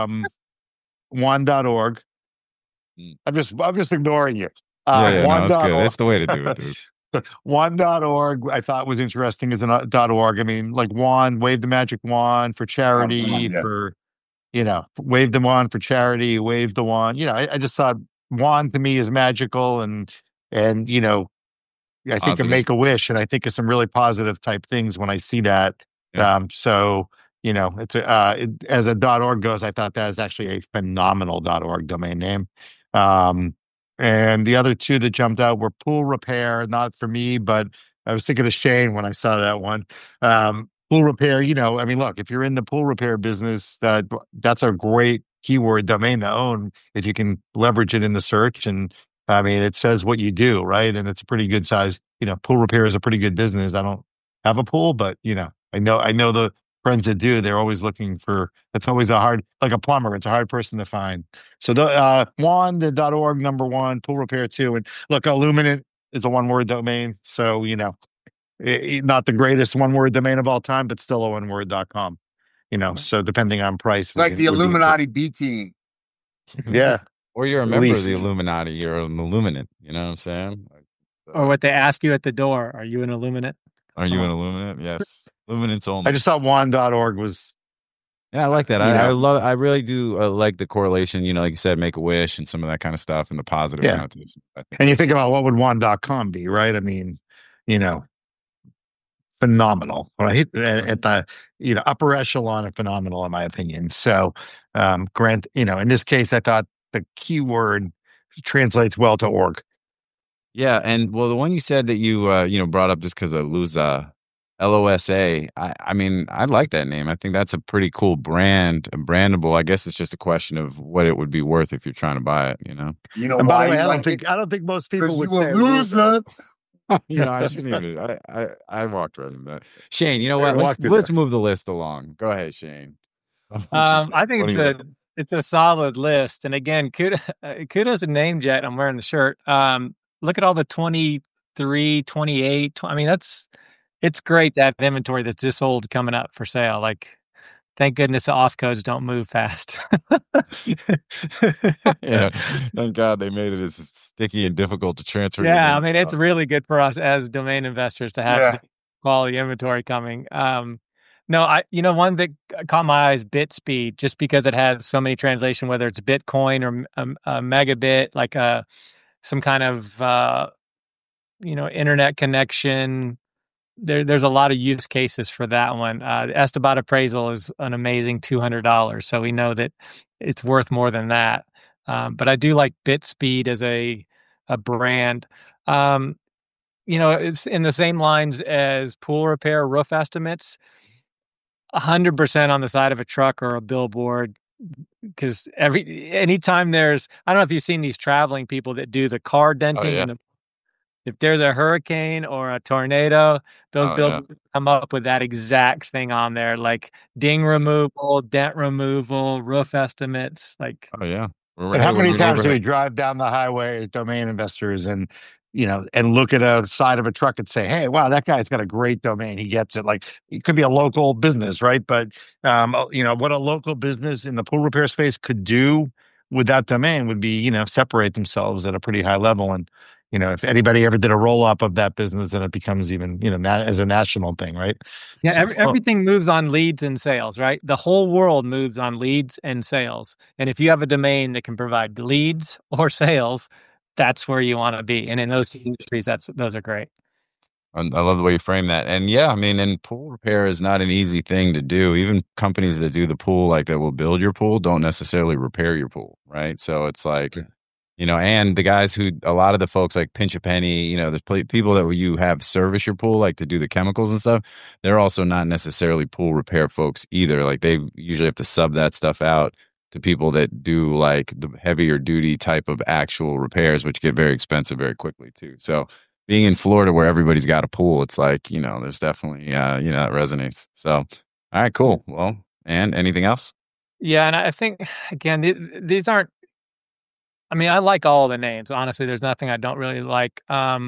[SPEAKER 3] One.org. I'm just ignoring you.
[SPEAKER 1] That's good. That's the way to do it, dude.
[SPEAKER 3] One.org I thought was interesting as a .org. I mean, like wand, wave the magic wand for charity, for, you know, wave the wand for charity, wave the wand. You know, I just thought wand to me is magical, and you know, I think of Make-A-Wish, and I think of some really positive type things when I see that. Yeah. So, you know, it's as a .org goes, I thought that is actually a phenomenal .org domain name. And the other 2 that jumped out were Pool Repair, not for me, but I was thinking of Shane when I saw that one. Pool Repair, you know, I mean, look, if you're in the pool repair business, that's a great keyword domain to own if you can leverage it in the search. And I mean, it says what you do, right? And it's a pretty good size, you know, pool repair is a pretty good business. I don't have a pool, but, you know, I know the friends that do, they're always looking for, it's always like a plumber, it's a hard person to find. So the.org, number 1, Pool Repair 2. And look, Illuminate is a one-word domain. So, you know, not the greatest one-word domain of all time, but still a one-word.com. You know, so depending on price.
[SPEAKER 2] It's like the Illuminati B team.
[SPEAKER 3] Yeah.
[SPEAKER 1] Or you're a member of the Illuminati. You're an Illuminate. You know what I'm saying?
[SPEAKER 4] Or what they ask you at the door. Are you an Illuminate?
[SPEAKER 1] Are you an Illuminate? Yes. Illuminates only.
[SPEAKER 3] I just thought one.org was.
[SPEAKER 1] Yeah, I like that. I really do like the correlation, you know, like you said, Make-A-Wish and some of that kind of stuff and the positive connotation.
[SPEAKER 3] And you think about what would one.com be, right? I mean, you know, phenomenal, right? At the, you know, upper echelon of phenomenal, in my opinion. So, Grant, you know, in this case, I thought the keyword translates well to org.
[SPEAKER 1] Yeah, and well, the one you said that you brought up just because of Luza, LOSA. I mean, I like that name. I think that's a pretty cool brandable. I guess it's just a question of what it would be worth if you're trying to buy it. You know.
[SPEAKER 2] You know,
[SPEAKER 3] and by the way, I don't think most people would say
[SPEAKER 2] Luza.
[SPEAKER 1] You know, I shouldn't even. I walked right in that. Shane, you know what? Let's move the list along. Go ahead, Shane.
[SPEAKER 4] I think it's a solid list. And again, kudos to NameJet. I'm wearing the shirt. Look at all the 23, 28. I mean, it's great to have inventory that's this old coming up for sale. Like, thank goodness the off codes don't move fast.
[SPEAKER 1] Yeah, thank God they made it as sticky and difficult to transfer.
[SPEAKER 4] Yeah, I mean, it's really good for us as domain investors to have quality inventory coming. No, one that caught my eye is BitSpeed, just because it had so many translation, whether it's Bitcoin or a megabit, like some kind of internet connection there's a lot of use cases for that one. The Esteban appraisal is an amazing $200, so we know that it's worth more than that. But I do like BitSpeed as a brand. It's in the same lines as pool repair roof estimates. 100% on the side of a truck or a billboard, because anytime I don't know if you've seen these traveling people that do the car denting, and if there's a hurricane or a tornado, those billboards come up with that exact thing on there, like ding removal, dent removal, roof estimates. Like,
[SPEAKER 3] and how many times do we drive down the highway as domain investors and look at a side of a truck and say, hey, wow, that guy's got a great domain. He gets it. Like, it could be a local business, right? But, what a local business in the pool repair space could do with that domain would be, separate themselves at a pretty high level. And, if anybody ever did a roll up of that business, then it becomes even, as a national thing, right?
[SPEAKER 4] Yeah, everything moves on leads and sales, right? The whole world moves on leads and sales. And if you have a domain that can provide leads or sales, that's where you want to be. And in those two industries, those are great.
[SPEAKER 1] I love the way you frame that. And and pool repair is not an easy thing to do. Even companies that do the pool, like that will build your pool, don't necessarily repair your pool, right? So it's like, and the guys a lot of the folks like Pinch a Penny, the people that you have service your pool, like to do the chemicals and stuff, they're also not necessarily pool repair folks either. Like they usually have to sub that stuff out to people that do like the heavier duty type of actual repairs, which get very expensive very quickly too. So being in Florida where everybody's got a pool, it's like, there's definitely, that resonates. So, all right, cool. Well, and anything else?
[SPEAKER 4] Yeah. And I think, again, these aren't, I like all the names. Honestly, there's nothing I don't really like.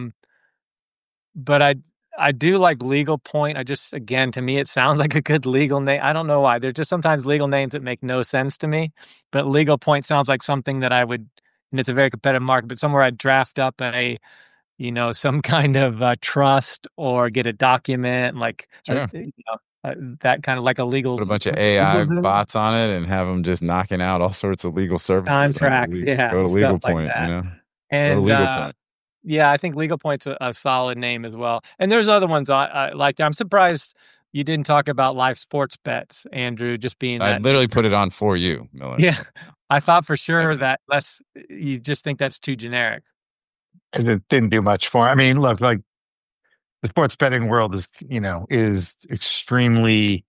[SPEAKER 4] But I do like Legal Point. To me, it sounds like a good legal name. I don't know why. There's just sometimes legal names that make no sense to me. But Legal Point sounds like something that I would, and it's a very competitive market, but somewhere I'd draft up some kind of trust or get a document, like,
[SPEAKER 1] sure.
[SPEAKER 4] That kind of like a legal.
[SPEAKER 1] Put a bunch of AI bots on it and have them just knocking out all sorts of legal services.
[SPEAKER 4] Contracts,
[SPEAKER 1] Go to Legal Point,
[SPEAKER 4] And
[SPEAKER 1] go to Legal Point.
[SPEAKER 4] Yeah, I think Legal Point's a solid name as well. And there's other ones I like. I'm surprised you didn't talk about live sports bets, Andrew, just being
[SPEAKER 1] I literally put it on for you, Miller.
[SPEAKER 4] Yeah, I thought for sure that you just think that's too generic.
[SPEAKER 3] And it didn't do much for me. Look, like the sports betting world is extremely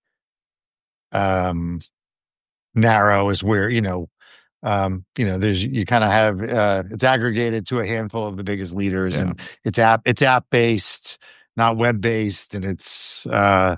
[SPEAKER 3] narrow, is where, there's, you kind of have, it's aggregated to a handful of the biggest leaders, and it's app based, not web based. And it's, I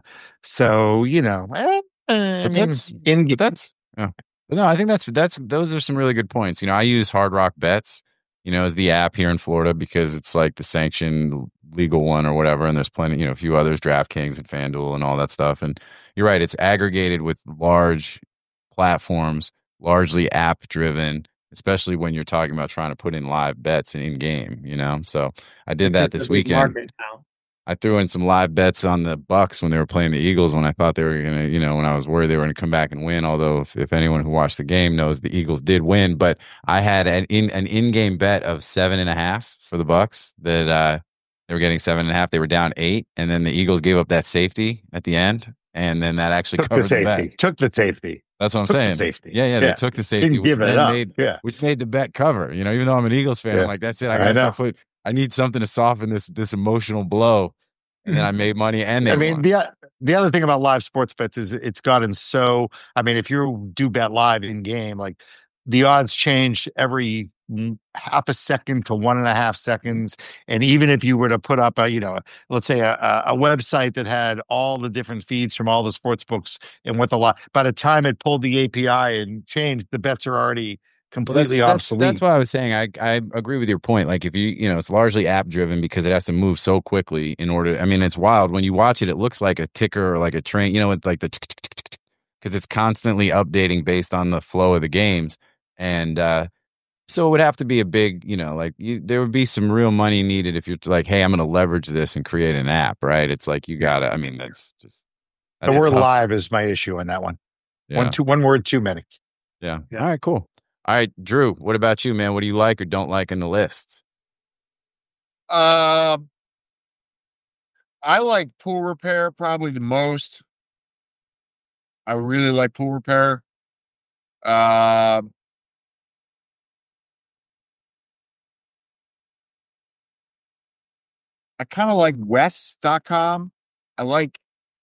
[SPEAKER 1] think those are some really good points. I use Hard Rock Bets, as the app here in Florida, because it's like the sanctioned legal one or whatever. And there's plenty, a few others, DraftKings and FanDuel and all that stuff. And you're right. It's aggregated with large platforms, largely app driven, especially when you're talking about trying to put in live bets in game, So I did that this weekend. I threw in some live bets on the Bucks when they were playing the Eagles, when I thought they were going to, when I was worried they were going to come back and win. Although if anyone who watched the game knows, the Eagles did win. But I had an in-game bet of 7.5 for the Bucks, that they were getting 7.5. They were down 8, and then the Eagles gave up that safety at the end, and then that actually covered the bet.
[SPEAKER 3] Took the safety.
[SPEAKER 1] That's what I'm saying.
[SPEAKER 3] Safety.
[SPEAKER 1] Yeah, they took the safety, which made the bet cover. Even though I'm an Eagles fan, I'm like, that's it. I need something to soften this emotional blow. And then I made money, and won.
[SPEAKER 3] The other thing about live sports bets is it's gotten so. If you do bet live in game, like the odds change every half a second to 1.5 seconds, and even if you were to put up let's say a website that had all the different feeds from all the sports books, and with a lot, by the time it pulled the API and changed, the bets are already completely obsolete.
[SPEAKER 1] That's why I was saying I agree with your point. Like, if it's largely app driven, because it has to move so quickly in order. It's wild when you watch it. It looks like a ticker or like a train. It's like because it's constantly updating based on the flow of the games, and so it would have to be a big, there would be some real money needed if you're like, hey, I'm going to leverage this and create an app, right? It's like you gotta. That's
[SPEAKER 3] the word tough. Live is my issue on that one. Yeah. One word too many.
[SPEAKER 1] Yeah. All right. Cool. All right, Drew, what about you, man? What do you like or don't like in the list?
[SPEAKER 2] I I like Pool Repair probably the most. I really like Pool Repair. I kind of like West.com. I like,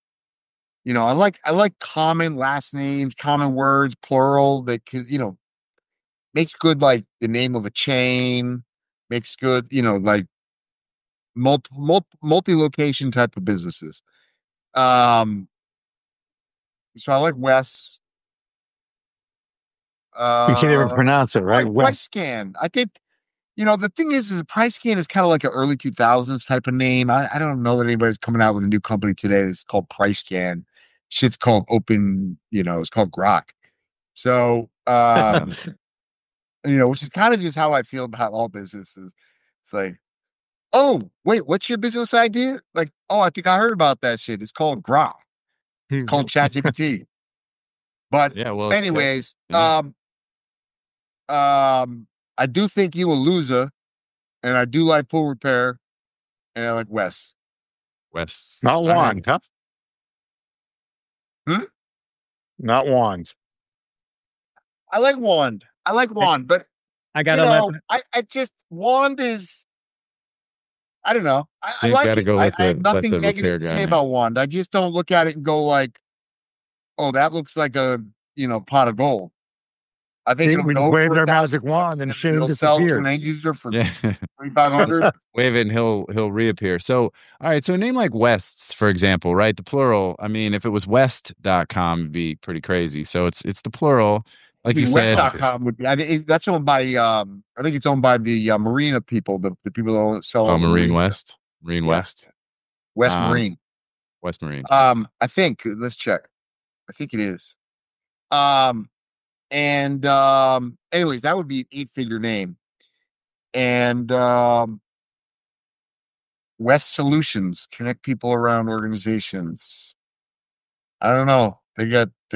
[SPEAKER 2] I like common last names, common words, plural that could, makes good like the name of a chain, makes good, like multi-location type of businesses. So I like West.
[SPEAKER 3] You can't even pronounce it, right?
[SPEAKER 2] Like Price Scan. I think, the thing is a Price Scan is kind of like an early 2000s type of name. I don't know that anybody's coming out with a new company today that's called Price Scan. Shit's called Open, it's called Grok. So, which is kind of just how I feel about all businesses. It's like, oh, wait, what's your business idea? Like, oh, I think I heard about that shit. It's called Grok. It's called ChatGPT. But anyways, I do think you a loser, and I do like Pool Repair, and I like West.
[SPEAKER 3] Not Wand, huh? Not Wand.
[SPEAKER 2] I like Wand. But
[SPEAKER 4] I gotta
[SPEAKER 2] I just Wand is. I don't know. I like it.
[SPEAKER 1] Go
[SPEAKER 2] I have nothing negative to say about Wand. I just don't look at it and go like, "Oh, that looks like a pot of gold." I think
[SPEAKER 3] we waved our magic wand and Shane
[SPEAKER 2] sell to
[SPEAKER 3] disappeared.
[SPEAKER 2] an end user for $2,500.
[SPEAKER 1] Wave it and he'll reappear. So, all right. So a name like West's, for example, right? The plural. I mean, if it was West.com, it'd be pretty crazy. So it's the plural. Like you said,
[SPEAKER 2] West.com would be. That's owned by. I think it's owned by the Marina people. The people that sell.
[SPEAKER 1] Marine West. Marine West.
[SPEAKER 2] West Marine.
[SPEAKER 1] West Marine.
[SPEAKER 2] I think. Let's check. I think it is. And anyways, that would be an 8-figure name. And West Solutions connect people around organizations. I don't know. They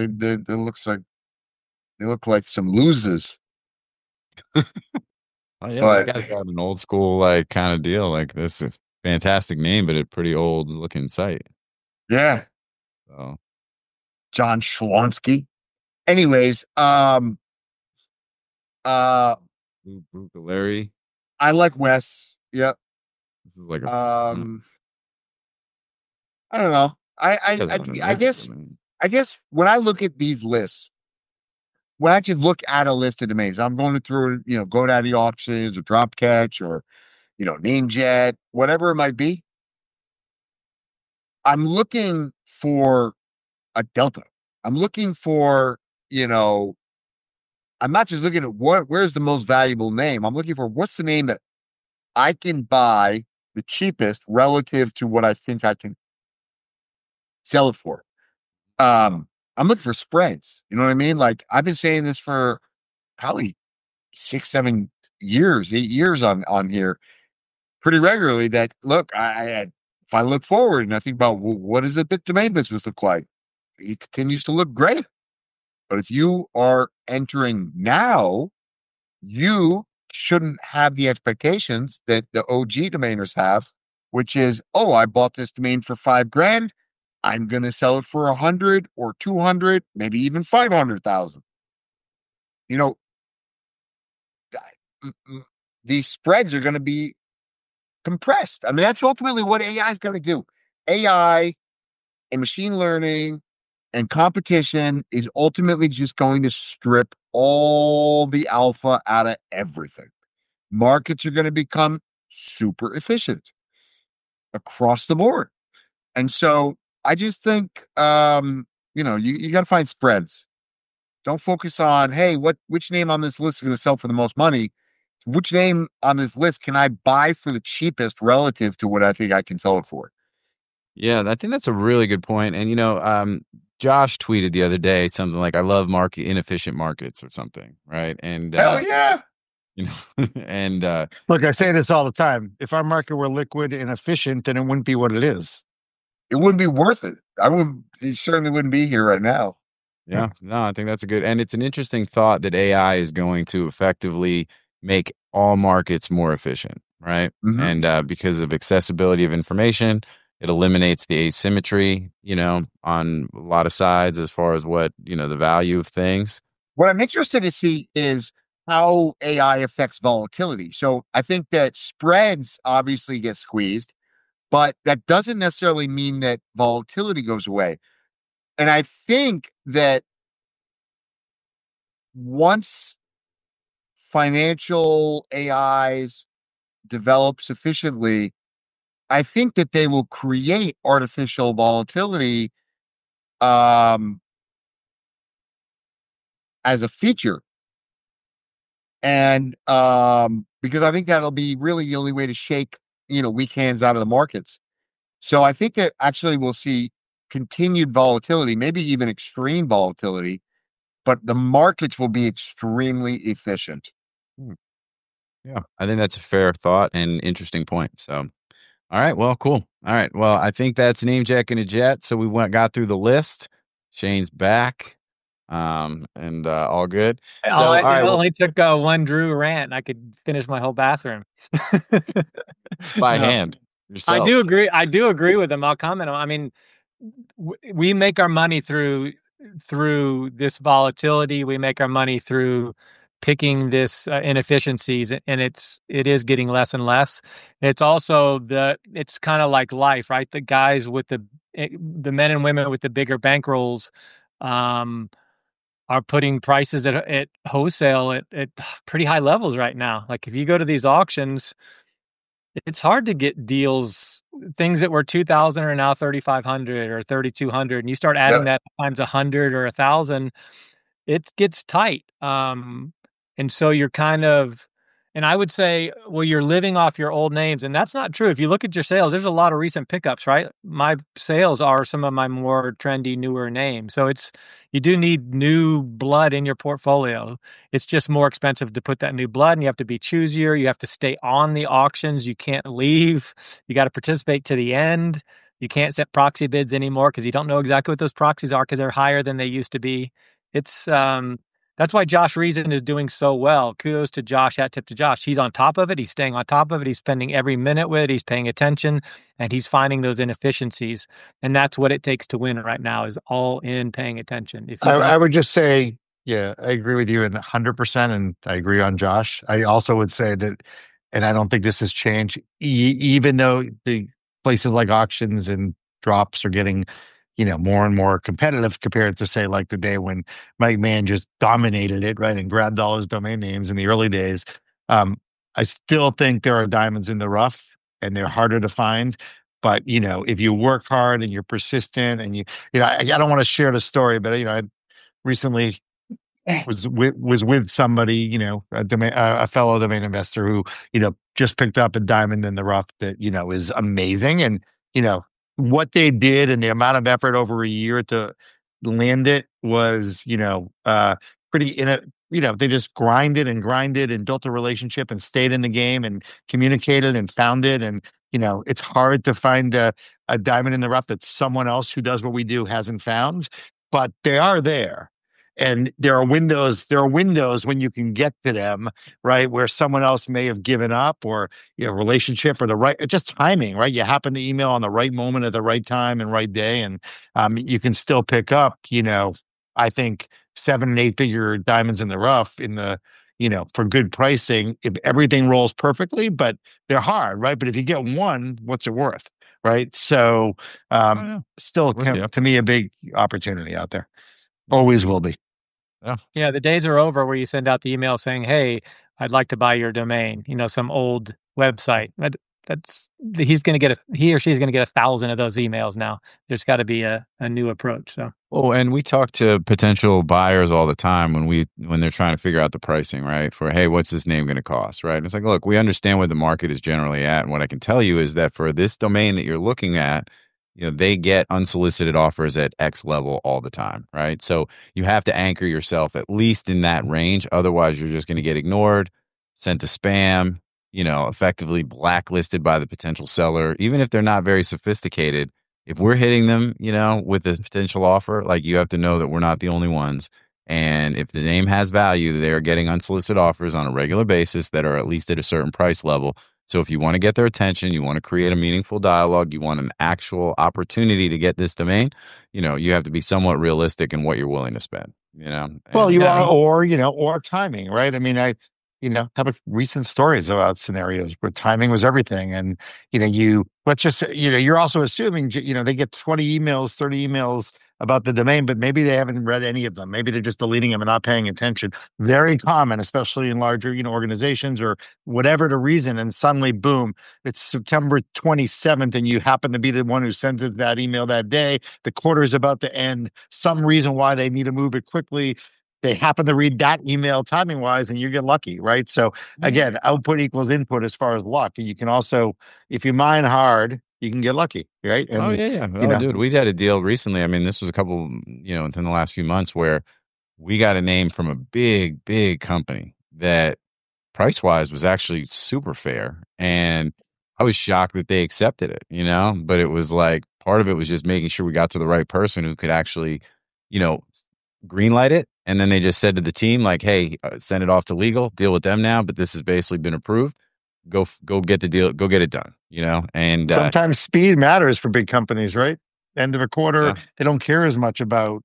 [SPEAKER 2] look like some losers.
[SPEAKER 1] Oh yeah, these guys got an old school like kind of deal. Like this is a fantastic name, but a pretty old looking site.
[SPEAKER 2] Yeah.
[SPEAKER 1] So
[SPEAKER 2] John Schlonsky. Anyways,
[SPEAKER 1] Larry.
[SPEAKER 2] I like Wes. Yep.
[SPEAKER 1] This is like
[SPEAKER 2] I don't know. I guess when I look at these lists, when I just look at a list of domains, I'm going through, GoDaddy auctions or Dropcatch or, Namejet, whatever it might be. I'm looking for a delta. I'm looking for, I'm not just looking at where's the most valuable name. I'm looking for what's the name that I can buy the cheapest relative to what I think I can sell it for. I'm looking for spreads. You know what I mean? Like I've been saying this for probably 6, 7 years, 8 years on here pretty regularly that look, if I look forward and I think about what does a bit domain business look like? It continues to look great. But if you are entering now, you shouldn't have the expectations that the OG domainers have, which is, oh, I bought this domain for $5,000. I'm going to sell it for 100 or 200, maybe even 500,000. These spreads are going to be compressed. I mean, that's ultimately what AI is going to do. AI and machine learning and competition is ultimately just going to strip all the alpha out of everything. Markets are going to become super efficient across the board. And so I just think, you got to find spreads. Don't focus on, hey, which name on this list is going to sell for the most money? Which name on this list can I buy for the cheapest relative to what I think I can sell it for?
[SPEAKER 1] Yeah, I think that's a really good point. And, Josh tweeted the other day something like, I love inefficient markets or something. Right. And
[SPEAKER 2] hell yeah.
[SPEAKER 1] And
[SPEAKER 3] look, I say this all the time. If our market were liquid and efficient, then it wouldn't be what it is.
[SPEAKER 2] It wouldn't be worth it. It certainly wouldn't be here right now.
[SPEAKER 1] Yeah, no, I think that's and it's an interesting thought that AI is going to effectively make all markets more efficient, right? Mm-hmm. And because of accessibility of information, It eliminates the asymmetry, on a lot of sides as far as what, the value of things.
[SPEAKER 2] What I'm interested to see is how AI affects volatility. So I think that spreads obviously get squeezed, but that doesn't necessarily mean that volatility goes away. And I think that once financial AIs develop sufficiently, I think that they will create artificial volatility as a feature. And because I think that'll be really the only way to shake, weak hands out of the markets. So I think that actually we'll see continued volatility, maybe even extreme volatility, but the markets will be extremely efficient.
[SPEAKER 1] Yeah, I think that's a fair thought and interesting point. So, all right, well, cool. All right, well, I think that's Name Jack and a Jet. So we got through the list. Shane's back, and all good. So, all right,
[SPEAKER 4] it only took one Drew rant. I could finish my whole bathroom
[SPEAKER 1] by hand. Yourself.
[SPEAKER 4] I do agree with him. I'll comment on. I mean, we make our money through this volatility. We make our money through picking this inefficiencies, and it is getting less and less. It's also it's kind of like life, right? The guys with the men and women with the bigger bankrolls are putting prices at wholesale at pretty high levels right now. Like if you go to these auctions, it's hard to get deals. Things that were $2,000 are now $3,500 or $3,200, and you start adding that times 100 or 1,000, it gets tight. And so you're kind of, and I would say, well, you're living off your old names, and that's not true. If you look at your sales, there's a lot of recent pickups, right? My sales are some of my more trendy, newer names. So you do need new blood in your portfolio. It's just more expensive to put that new blood, and you have to be choosier. You have to stay on the auctions. You can't leave. You got to participate to the end. You can't set proxy bids anymore because you don't know exactly what those proxies are because they're higher than they used to be. It's that's why Josh Reason is doing so well. Kudos to Josh, hat tip to Josh. He's on top of it. He's staying on top of it. He's spending every minute with it. He's paying attention, and he's finding those inefficiencies. And that's what it takes to win right now is all in paying attention.
[SPEAKER 3] I would just say, yeah, I agree with you 100%, and I agree on Josh. I also would say that, and I don't think this has changed, even though the places like auctions and drops are getting more and more competitive compared to say like the day when Mike Mann just dominated it, right, and grabbed all his domain names in the early days. I still think there are diamonds in the rough, and they're harder to find. But if you work hard and you're persistent, and I don't want to share the story, but I recently was with somebody, a fellow domain investor who just picked up a diamond in the rough that is amazing, and what they did and the amount of effort over a year to land it was, pretty they just grinded and built a relationship and stayed in the game and communicated and found it. And, it's hard to find a diamond in the rough that someone else who does what we do hasn't found, but they are there. And there are windows when you can get to them, right? Where someone else may have given up, or relationship, or just timing, right? You happen to email on the right moment at the right time and right day, and you can still pick up, I think 7 and 8 figure diamonds in the rough for good pricing if everything rolls perfectly. But they're hard, right? But if you get one, what's it worth, right? So still, to me, a big opportunity out there. Always will be.
[SPEAKER 4] Yeah, the days are over where you send out the email saying, "Hey, I'd like to buy your domain." Some old website. He or she's going to get 1,000 of those emails now. There's got to be a new approach. So.
[SPEAKER 1] Oh, and we talk to potential buyers all the time when they're trying to figure out the pricing, right? For, hey, what's this name going to cost, right? And it's like, look, we understand where the market is generally at, and what I can tell you is that for this domain that you're looking at, they get unsolicited offers at X level all the time, right? So you have to anchor yourself at least in that range. Otherwise, you're just going to get ignored, sent to spam, effectively blacklisted by the potential seller. Even if they're not very sophisticated, if we're hitting them, with a potential offer, like, you have to know that we're not the only ones. And if the name has value, they're getting unsolicited offers on a regular basis that are at least at a certain price level. So if you want to get their attention, you want to create a meaningful dialogue, you want an actual opportunity to get this domain, you have to be somewhat realistic in what you're willing to spend,
[SPEAKER 3] Well,
[SPEAKER 1] And,
[SPEAKER 3] you are, or timing, right? I mean, I have recent stories about scenarios where timing was everything. And, let's just, you're also assuming, they get 20 emails, 30 emails about the domain, but maybe they haven't read any of them. Maybe they're just deleting them and not paying attention. Very common, especially in larger, organizations or whatever the reason. And suddenly, boom, it's September 27th and you happen to be the one who sends it that email that day. The quarter is about to end. Some reason why they need to move it quickly. They happen to read that email timing wise and you get lucky, right? So again, output equals input as far as luck. And you can also, if you mine hard, you can get lucky, right? And,
[SPEAKER 1] yeah. Dude, we had a deal recently. I mean, this was a couple, within the last few months where we got a name from a big, big company that price wise was actually super fair. And I was shocked that they accepted it, but it was like part of it was just making sure we got to the right person who could actually, greenlight it. And then they just said to the team, like, hey, send it off to legal, deal with them now. But this has basically been approved. Go get the deal, go get it done, And
[SPEAKER 3] sometimes speed matters for big companies, right? End of a quarter, they don't care as much about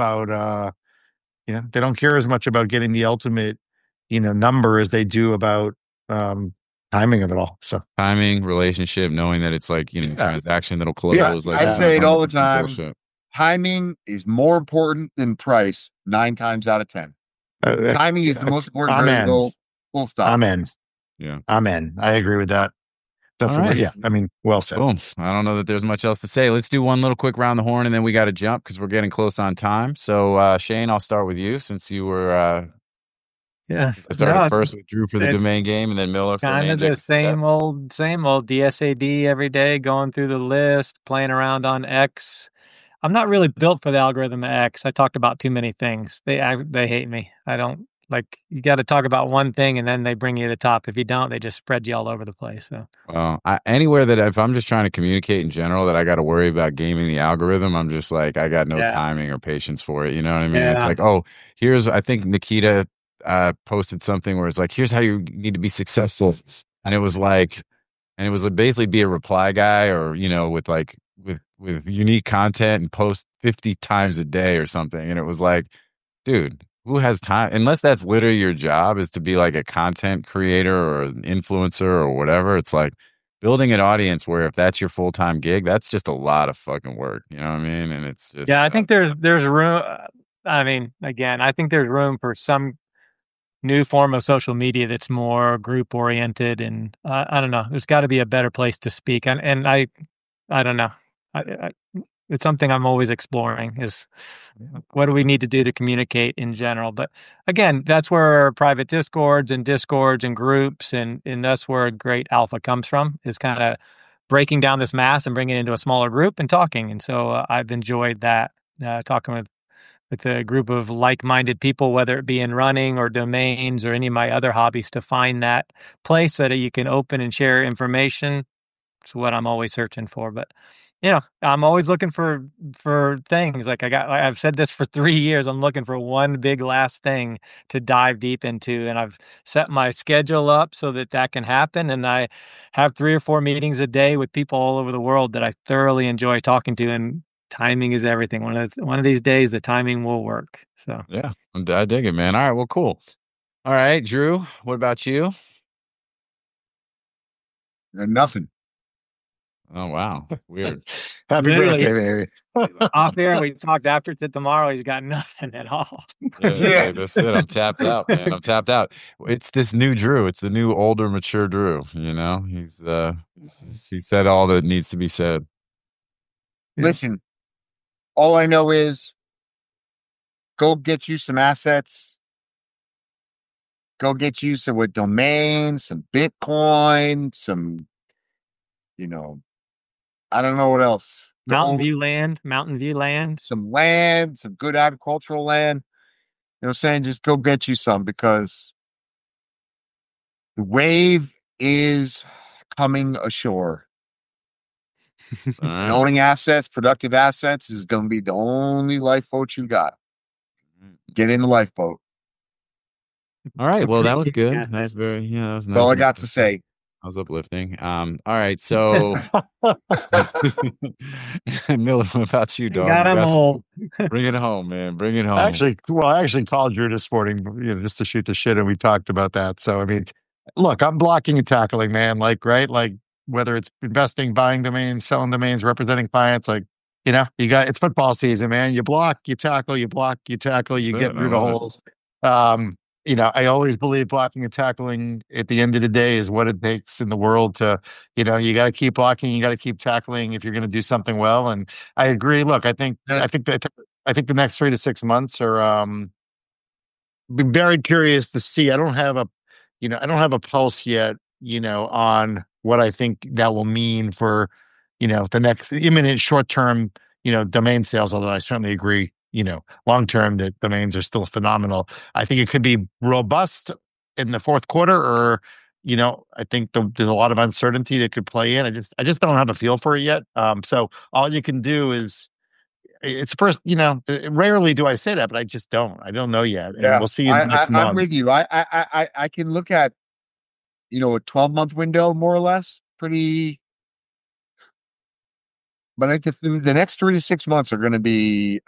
[SPEAKER 3] they don't care as much about getting the ultimate, number as they do about timing of it all. So
[SPEAKER 1] timing, relationship, knowing that it's like, transaction that'll close.
[SPEAKER 2] Yeah,
[SPEAKER 1] like
[SPEAKER 2] I say it all the time.
[SPEAKER 1] Bullshit.
[SPEAKER 2] Timing is more important than price 9 times out of 10. Timing is the most important variable. Full stop.
[SPEAKER 3] Amen.
[SPEAKER 1] Yeah.
[SPEAKER 3] Amen. I agree with that. Definitely. Right. Yeah. I mean, well said.
[SPEAKER 1] Boom. I don't know that there's much else to say. Let's do one little quick round the horn and then we got to jump because we're getting close on time. So, Shane, I'll start with you since you were, I started first with Drew for the domain game and then Miller for
[SPEAKER 4] kind of the same old DSAD every day, going through the list, playing around on X. I'm not really built for the algorithm of X. I talked about too many things. They hate me. I don't like, you got to talk about one thing and then they bring you to the top. If you don't, they just spread you all over the place. So,
[SPEAKER 1] well, anywhere that if I'm just trying to communicate in general that I got to worry about gaming the algorithm, I'm just like, I got no timing or patience for it. You know what I mean? Yeah. It's like, I think Nikita posted something where it's like, here's how you need to be successful. And it was basically be a reply guy or, with unique content and post 50 times a day or something. And it was like, dude, who has time? Unless that's literally your job is to be like a content creator or an influencer or whatever. It's like building an audience where if that's your full-time gig, that's just a lot of fucking work. You know what I mean? And it's just...
[SPEAKER 4] Yeah, I think there's room. I mean, again, I think there's room for some new form of social media that's more group oriented. And I don't know, there's got to be a better place to speak. And I don't know. It's something I'm always exploring is what do we need to do to communicate in general? But again, that's where private discords and groups and that's where great alpha comes from, is kind of breaking down this mass and bringing it into a smaller group and talking. And so I've enjoyed that, talking with a group of like-minded people, whether it be in running or domains or any of my other hobbies, to find that place that you can open and share information. It's what I'm always searching for. But I'm always looking for things. Like I've said this for 3 years. I'm looking for one big last thing to dive deep into. And I've set my schedule up so that can happen. And I have 3 or 4 meetings a day with people all over the world that I thoroughly enjoy talking to. And timing is everything. One of these days, the timing will work. So
[SPEAKER 1] yeah, I dig it, man. All right, well, cool. All right, Drew, what about you?
[SPEAKER 2] Nothing.
[SPEAKER 1] Oh, wow. Weird.
[SPEAKER 3] Happy birthday, baby.
[SPEAKER 4] Off air, we talked after to tomorrow. He's got nothing at all.
[SPEAKER 1] Yeah, that's it. I'm tapped out, man. I'm tapped out. It's this new Drew. It's the new, older, mature Drew. He's he said all that needs to be said.
[SPEAKER 2] Listen, all I know is go get you some assets. Go get you some with domains, some Bitcoin, some, I don't know what else.
[SPEAKER 4] Mountain View land.
[SPEAKER 2] Some land, some good agricultural land. You know what I'm saying? Just go get you some because the wave is coming ashore. And owning assets, productive assets, is going to be the only lifeboat you got. Get in the lifeboat.
[SPEAKER 1] All right. Well, that was good. That's very, that was nice.
[SPEAKER 2] That's all I got to say.
[SPEAKER 1] was uplifting. All right, so Miller, what about you, dog?
[SPEAKER 4] Got him whole.
[SPEAKER 1] Bring it home, man. Bring it home.
[SPEAKER 3] I actually called Drew this morning, just to shoot the shit, and we talked about that. So, I mean, look, I'm blocking and tackling, man. Like, right? Like, whether it's investing, buying domains, selling domains, representing clients, like, it's football season, man. You block, you tackle, you block, you tackle, you get through the holes. I always believe blocking and tackling at the end of the day is what it takes in the world to, you got to keep blocking, you got to keep tackling if you're going to do something well. And I agree. Look, I think the next 3 to 6 months are, be very curious to see. I don't have a pulse yet, on what I think that will mean for, the next imminent short-term, domain sales, although I certainly agree, long-term that domains are still phenomenal. I think it could be robust in the fourth quarter, or, I think there's a lot of uncertainty that could play in. I just don't have a feel for it yet. So all you can do is, it's first, rarely do I say that, but I just don't. I don't know yet. And we'll see in the next month.
[SPEAKER 2] I'm with you. I can look at, a 12-month window, more or less, pretty. But I think the next 3 to 6 months are going to be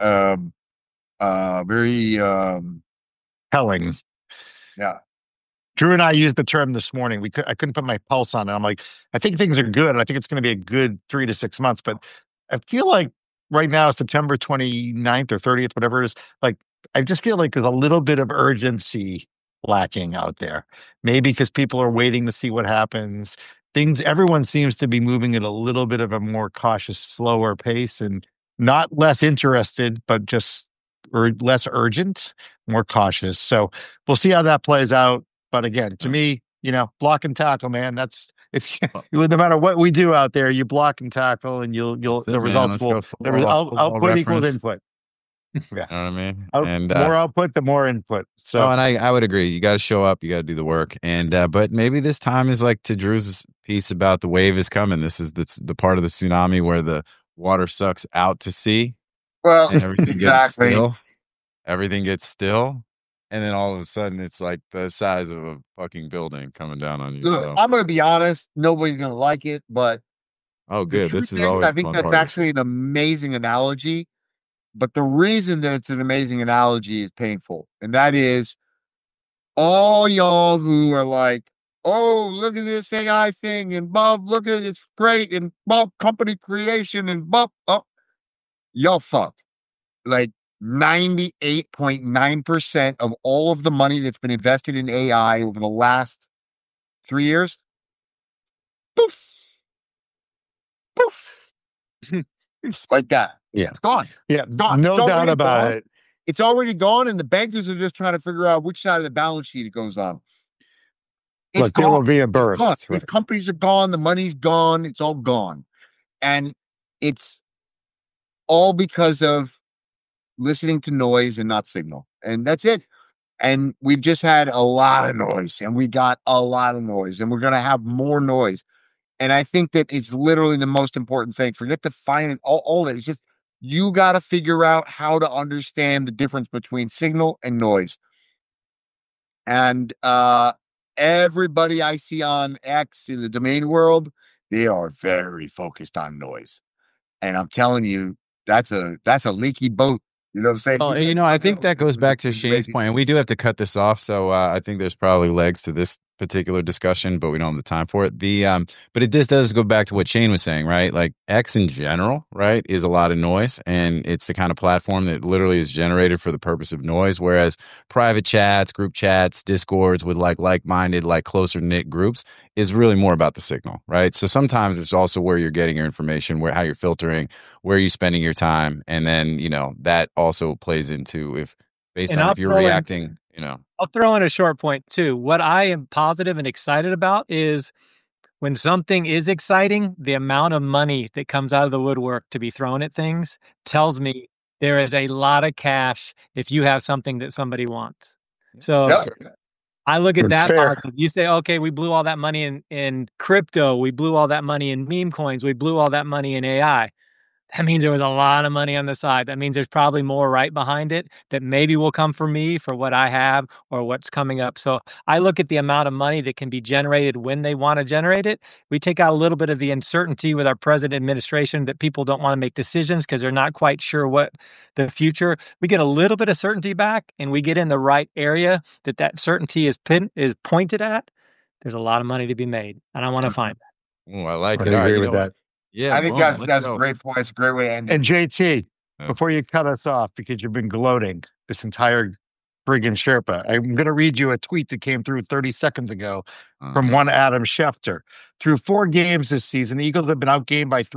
[SPEAKER 2] very
[SPEAKER 3] telling.
[SPEAKER 2] Yeah.
[SPEAKER 3] Drew and I used the term this morning. I couldn't put my pulse on it. I'm like, I think things are good. I think it's going to be a good 3 to 6 months. But I feel like right now, September 29th or 30th, whatever it is, like, I just feel like there's a little bit of urgency lacking out there. Maybe because people are waiting to see what happens. Everyone seems to be moving at a little bit of a more cautious, slower pace, and not less interested, but just less urgent, more cautious. So we'll see how that plays out. But again, to me, block and tackle, man. That's no matter what we do out there, you block and tackle, and the results will. Output equals input.
[SPEAKER 1] Yeah. You know what I mean?
[SPEAKER 3] And more output, the more input. So,
[SPEAKER 1] and I would agree. You got to show up. You got to do the work. And but maybe this time is like to Drew's piece about the wave is coming. This is the part of the tsunami where the water sucks out to sea.
[SPEAKER 2] Well,
[SPEAKER 1] and everything
[SPEAKER 2] exactly.
[SPEAKER 1] gets still. Everything gets still, and then all of a sudden it's like the size of a fucking building coming down on you.
[SPEAKER 2] Look,
[SPEAKER 1] so.
[SPEAKER 2] I'm going to be honest. Nobody's going to like it, but
[SPEAKER 1] good. This is always.
[SPEAKER 2] I think that's actually an amazing analogy. But the reason that it's an amazing analogy is painful. And that is all y'all who are like, oh, look at this AI thing, and Bob, look at it, it's great, and Bob, company creation, and Bob, y'all fucked. Like 98.9% of all of the money that's been invested in AI over the last 3 years, poof, poof, like that.
[SPEAKER 3] Yeah.
[SPEAKER 2] It's gone.
[SPEAKER 3] Yeah.
[SPEAKER 2] It's gone.
[SPEAKER 3] No doubt about it.
[SPEAKER 2] It's already gone, and the bankers are just trying to figure out which side of the balance sheet it goes on.
[SPEAKER 3] Look, there will be a burst.
[SPEAKER 2] Right. These companies are gone. The money's gone. It's all gone. And it's all because of listening to noise and not signal. And that's it. And we've just had a lot of noise, and we got a lot of noise, and we're going to have more noise. And I think that it's literally the most important thing. Forget the finance, all of it. It's just, you got to figure out how to understand the difference between signal and noise. And everybody I see on X in the domain world, they are very focused on noise. And I'm telling you, that's a leaky boat. You know what I'm saying?
[SPEAKER 1] Well, I think that goes back to Shane's point, and we do have to cut this off. So I think there's probably legs to this particular discussion, but we don't have the time for it. But this does go back to what Shane was saying, right? Like X in general, right, is a lot of noise, and it's the kind of platform that literally is generated for the purpose of noise. Whereas private chats, group chats, Discords with like-minded, closer knit groups is really more about the signal, right? So sometimes it's also where you're getting your information, how you're filtering, where you're spending your time, and then that also plays into if you're reacting.
[SPEAKER 4] I'll throw in a short point too. What I am positive and excited about is when something is exciting, the amount of money that comes out of the woodwork to be thrown at things tells me there is a lot of cash if you have something that somebody wants. So I look at that positive. You say, okay, we blew all that money in crypto. We blew all that money in meme coins. We blew all that money in AI. that means there was a lot of money on the side. That means there's probably more right behind it that maybe will come for me for what I have or what's coming up. So I look at the amount of money that can be generated when they want to generate it. We take out a little bit of the uncertainty with our present administration that people don't want to make decisions because they're not quite sure what the future. We get a little bit of certainty back, and we get in the right area that certainty is pointed at. There's a lot of money to be made, and I want to find that.
[SPEAKER 1] Oh, I like
[SPEAKER 3] I
[SPEAKER 1] it. All right,
[SPEAKER 3] agree
[SPEAKER 1] you
[SPEAKER 3] with
[SPEAKER 1] know what?
[SPEAKER 3] that.
[SPEAKER 1] Yeah,
[SPEAKER 2] I think
[SPEAKER 1] boom,
[SPEAKER 2] that's
[SPEAKER 1] let's
[SPEAKER 2] a
[SPEAKER 1] go.
[SPEAKER 2] great point. It's a great way to end it.
[SPEAKER 3] And JT,
[SPEAKER 1] Yeah.
[SPEAKER 3] before you cut us off, because you've been gloating this entire friggin' Sherpa, I'm going to read you a tweet that came through 30 seconds ago from one Adam Schefter. Through 4 games this season, the Eagles have been outgained by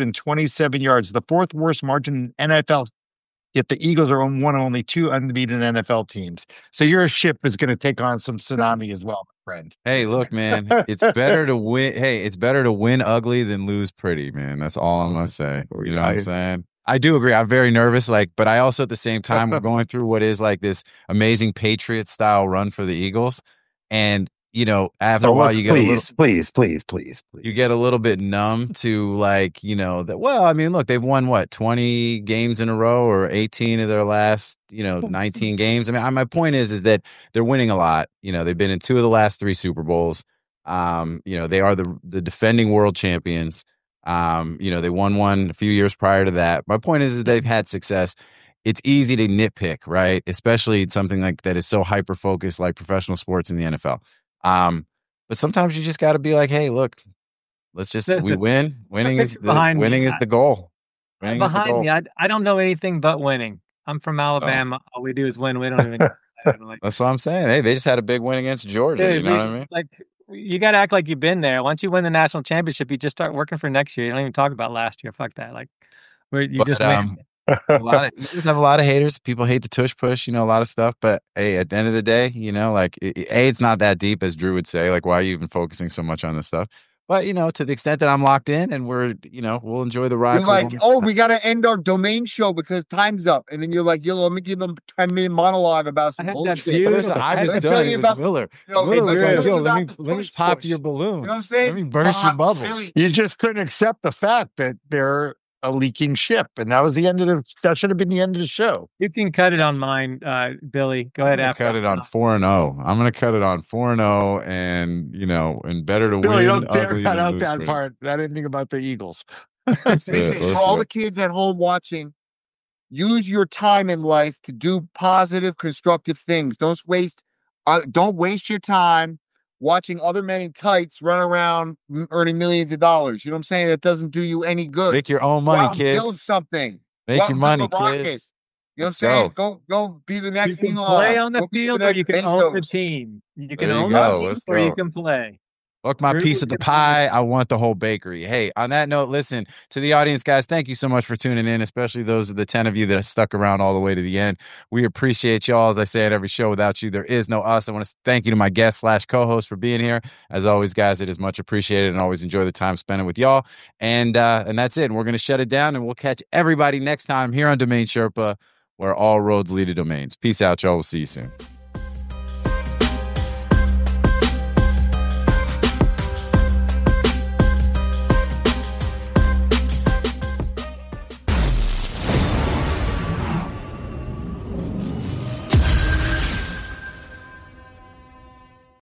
[SPEAKER 3] 327 yards, the 4th worst margin in NFL. Yet the Eagles are one of only 2 unbeaten NFL teams. So your ship is going to take on some tsunami as well, my friend.
[SPEAKER 1] Hey, look, man, it's better to win. Hey, it's better to win ugly than lose pretty, man. That's all I'm gonna say. You know what I'm saying? I do agree. I'm very nervous, but I also at the same time we're going through what is like this amazing Patriot style run for the Eagles, and after a while you get
[SPEAKER 3] please.
[SPEAKER 1] you get a little bit numb to that. Well, I mean, look, they've won 20 games in a row or 18 of their last 19 games. I mean, my point is that they're winning a lot. They've been in 2 of the last 3 Super Bowls. They are the defending world champions. They won one a few years prior to that. My point is that they've had success. It's easy to nitpick, right? Especially something like that is so hyper focused like professional sports in the NFL. But sometimes you just got to be like, hey, look, we win. Winning is the goal. Winning is the goal.
[SPEAKER 4] Me, I don't know anything but winning. I'm from Alabama. All we do is win. We don't even.
[SPEAKER 1] That's what I'm saying. Hey, they just had a big win against Georgia.
[SPEAKER 4] Dude,
[SPEAKER 1] you know what I mean?
[SPEAKER 4] Like, you got to act like you've been there. Once you win the national championship, you just start working for next year. You don't even talk about last year. Fuck that. Just win.
[SPEAKER 1] You just have a lot of haters. People hate the tush push, a lot of stuff. But hey, at the end of the day, it's not that deep, as Drew would say. Like, why are you even focusing so much on this stuff? But to the extent that I'm locked in, and we'll enjoy the ride.
[SPEAKER 2] You're like, we got to end our domain show because time's up, and then you're like, let me give them a 10-minute monologue about some bullshit.
[SPEAKER 1] I was done. It was Miller. Miller was like, let me pop your balloon.
[SPEAKER 2] You know what I'm saying?
[SPEAKER 1] Let me burst your bubble.
[SPEAKER 2] Really?
[SPEAKER 3] You just couldn't accept the fact that they're a leaking ship, and that was the end of that should have been the end of the show.
[SPEAKER 4] You can cut it on mine, Billy. Go ahead.
[SPEAKER 1] Cut it on 4-0. I'm gonna cut it on 4-0, and better to
[SPEAKER 3] Billy,
[SPEAKER 1] win.
[SPEAKER 3] don't dare cut out that part. I didn't think about the Eagles.
[SPEAKER 2] Listen, for all the kids at home watching, use your time in life to do positive, constructive things. Don't waste your time watching other men in tights run around earning millions of dollars. You know what I'm saying? That doesn't do you any good.
[SPEAKER 1] Make your own money, kids.
[SPEAKER 2] Build something.
[SPEAKER 1] Make your money, kids.
[SPEAKER 2] You know what I'm saying? Go be the next.
[SPEAKER 4] You can play on the field, or you can own the team. You can own the team, or you can play.
[SPEAKER 1] Look, my piece of the pie. I want the whole bakery. Hey, on that note, listen to the audience, guys. Thank you so much for tuning in, especially those of the 10 of you that have stuck around all the way to the end. We appreciate y'all. As I say at every show, without you, there is no us. I want to thank you to my guest / co-host for being here. As always, guys, it is much appreciated, and always enjoy the time spending with y'all. And that's it. And we're going to shut it down, and we'll catch everybody next time here on Domain Sherpa, where all roads lead to domains. Peace out, y'all. We'll see you soon.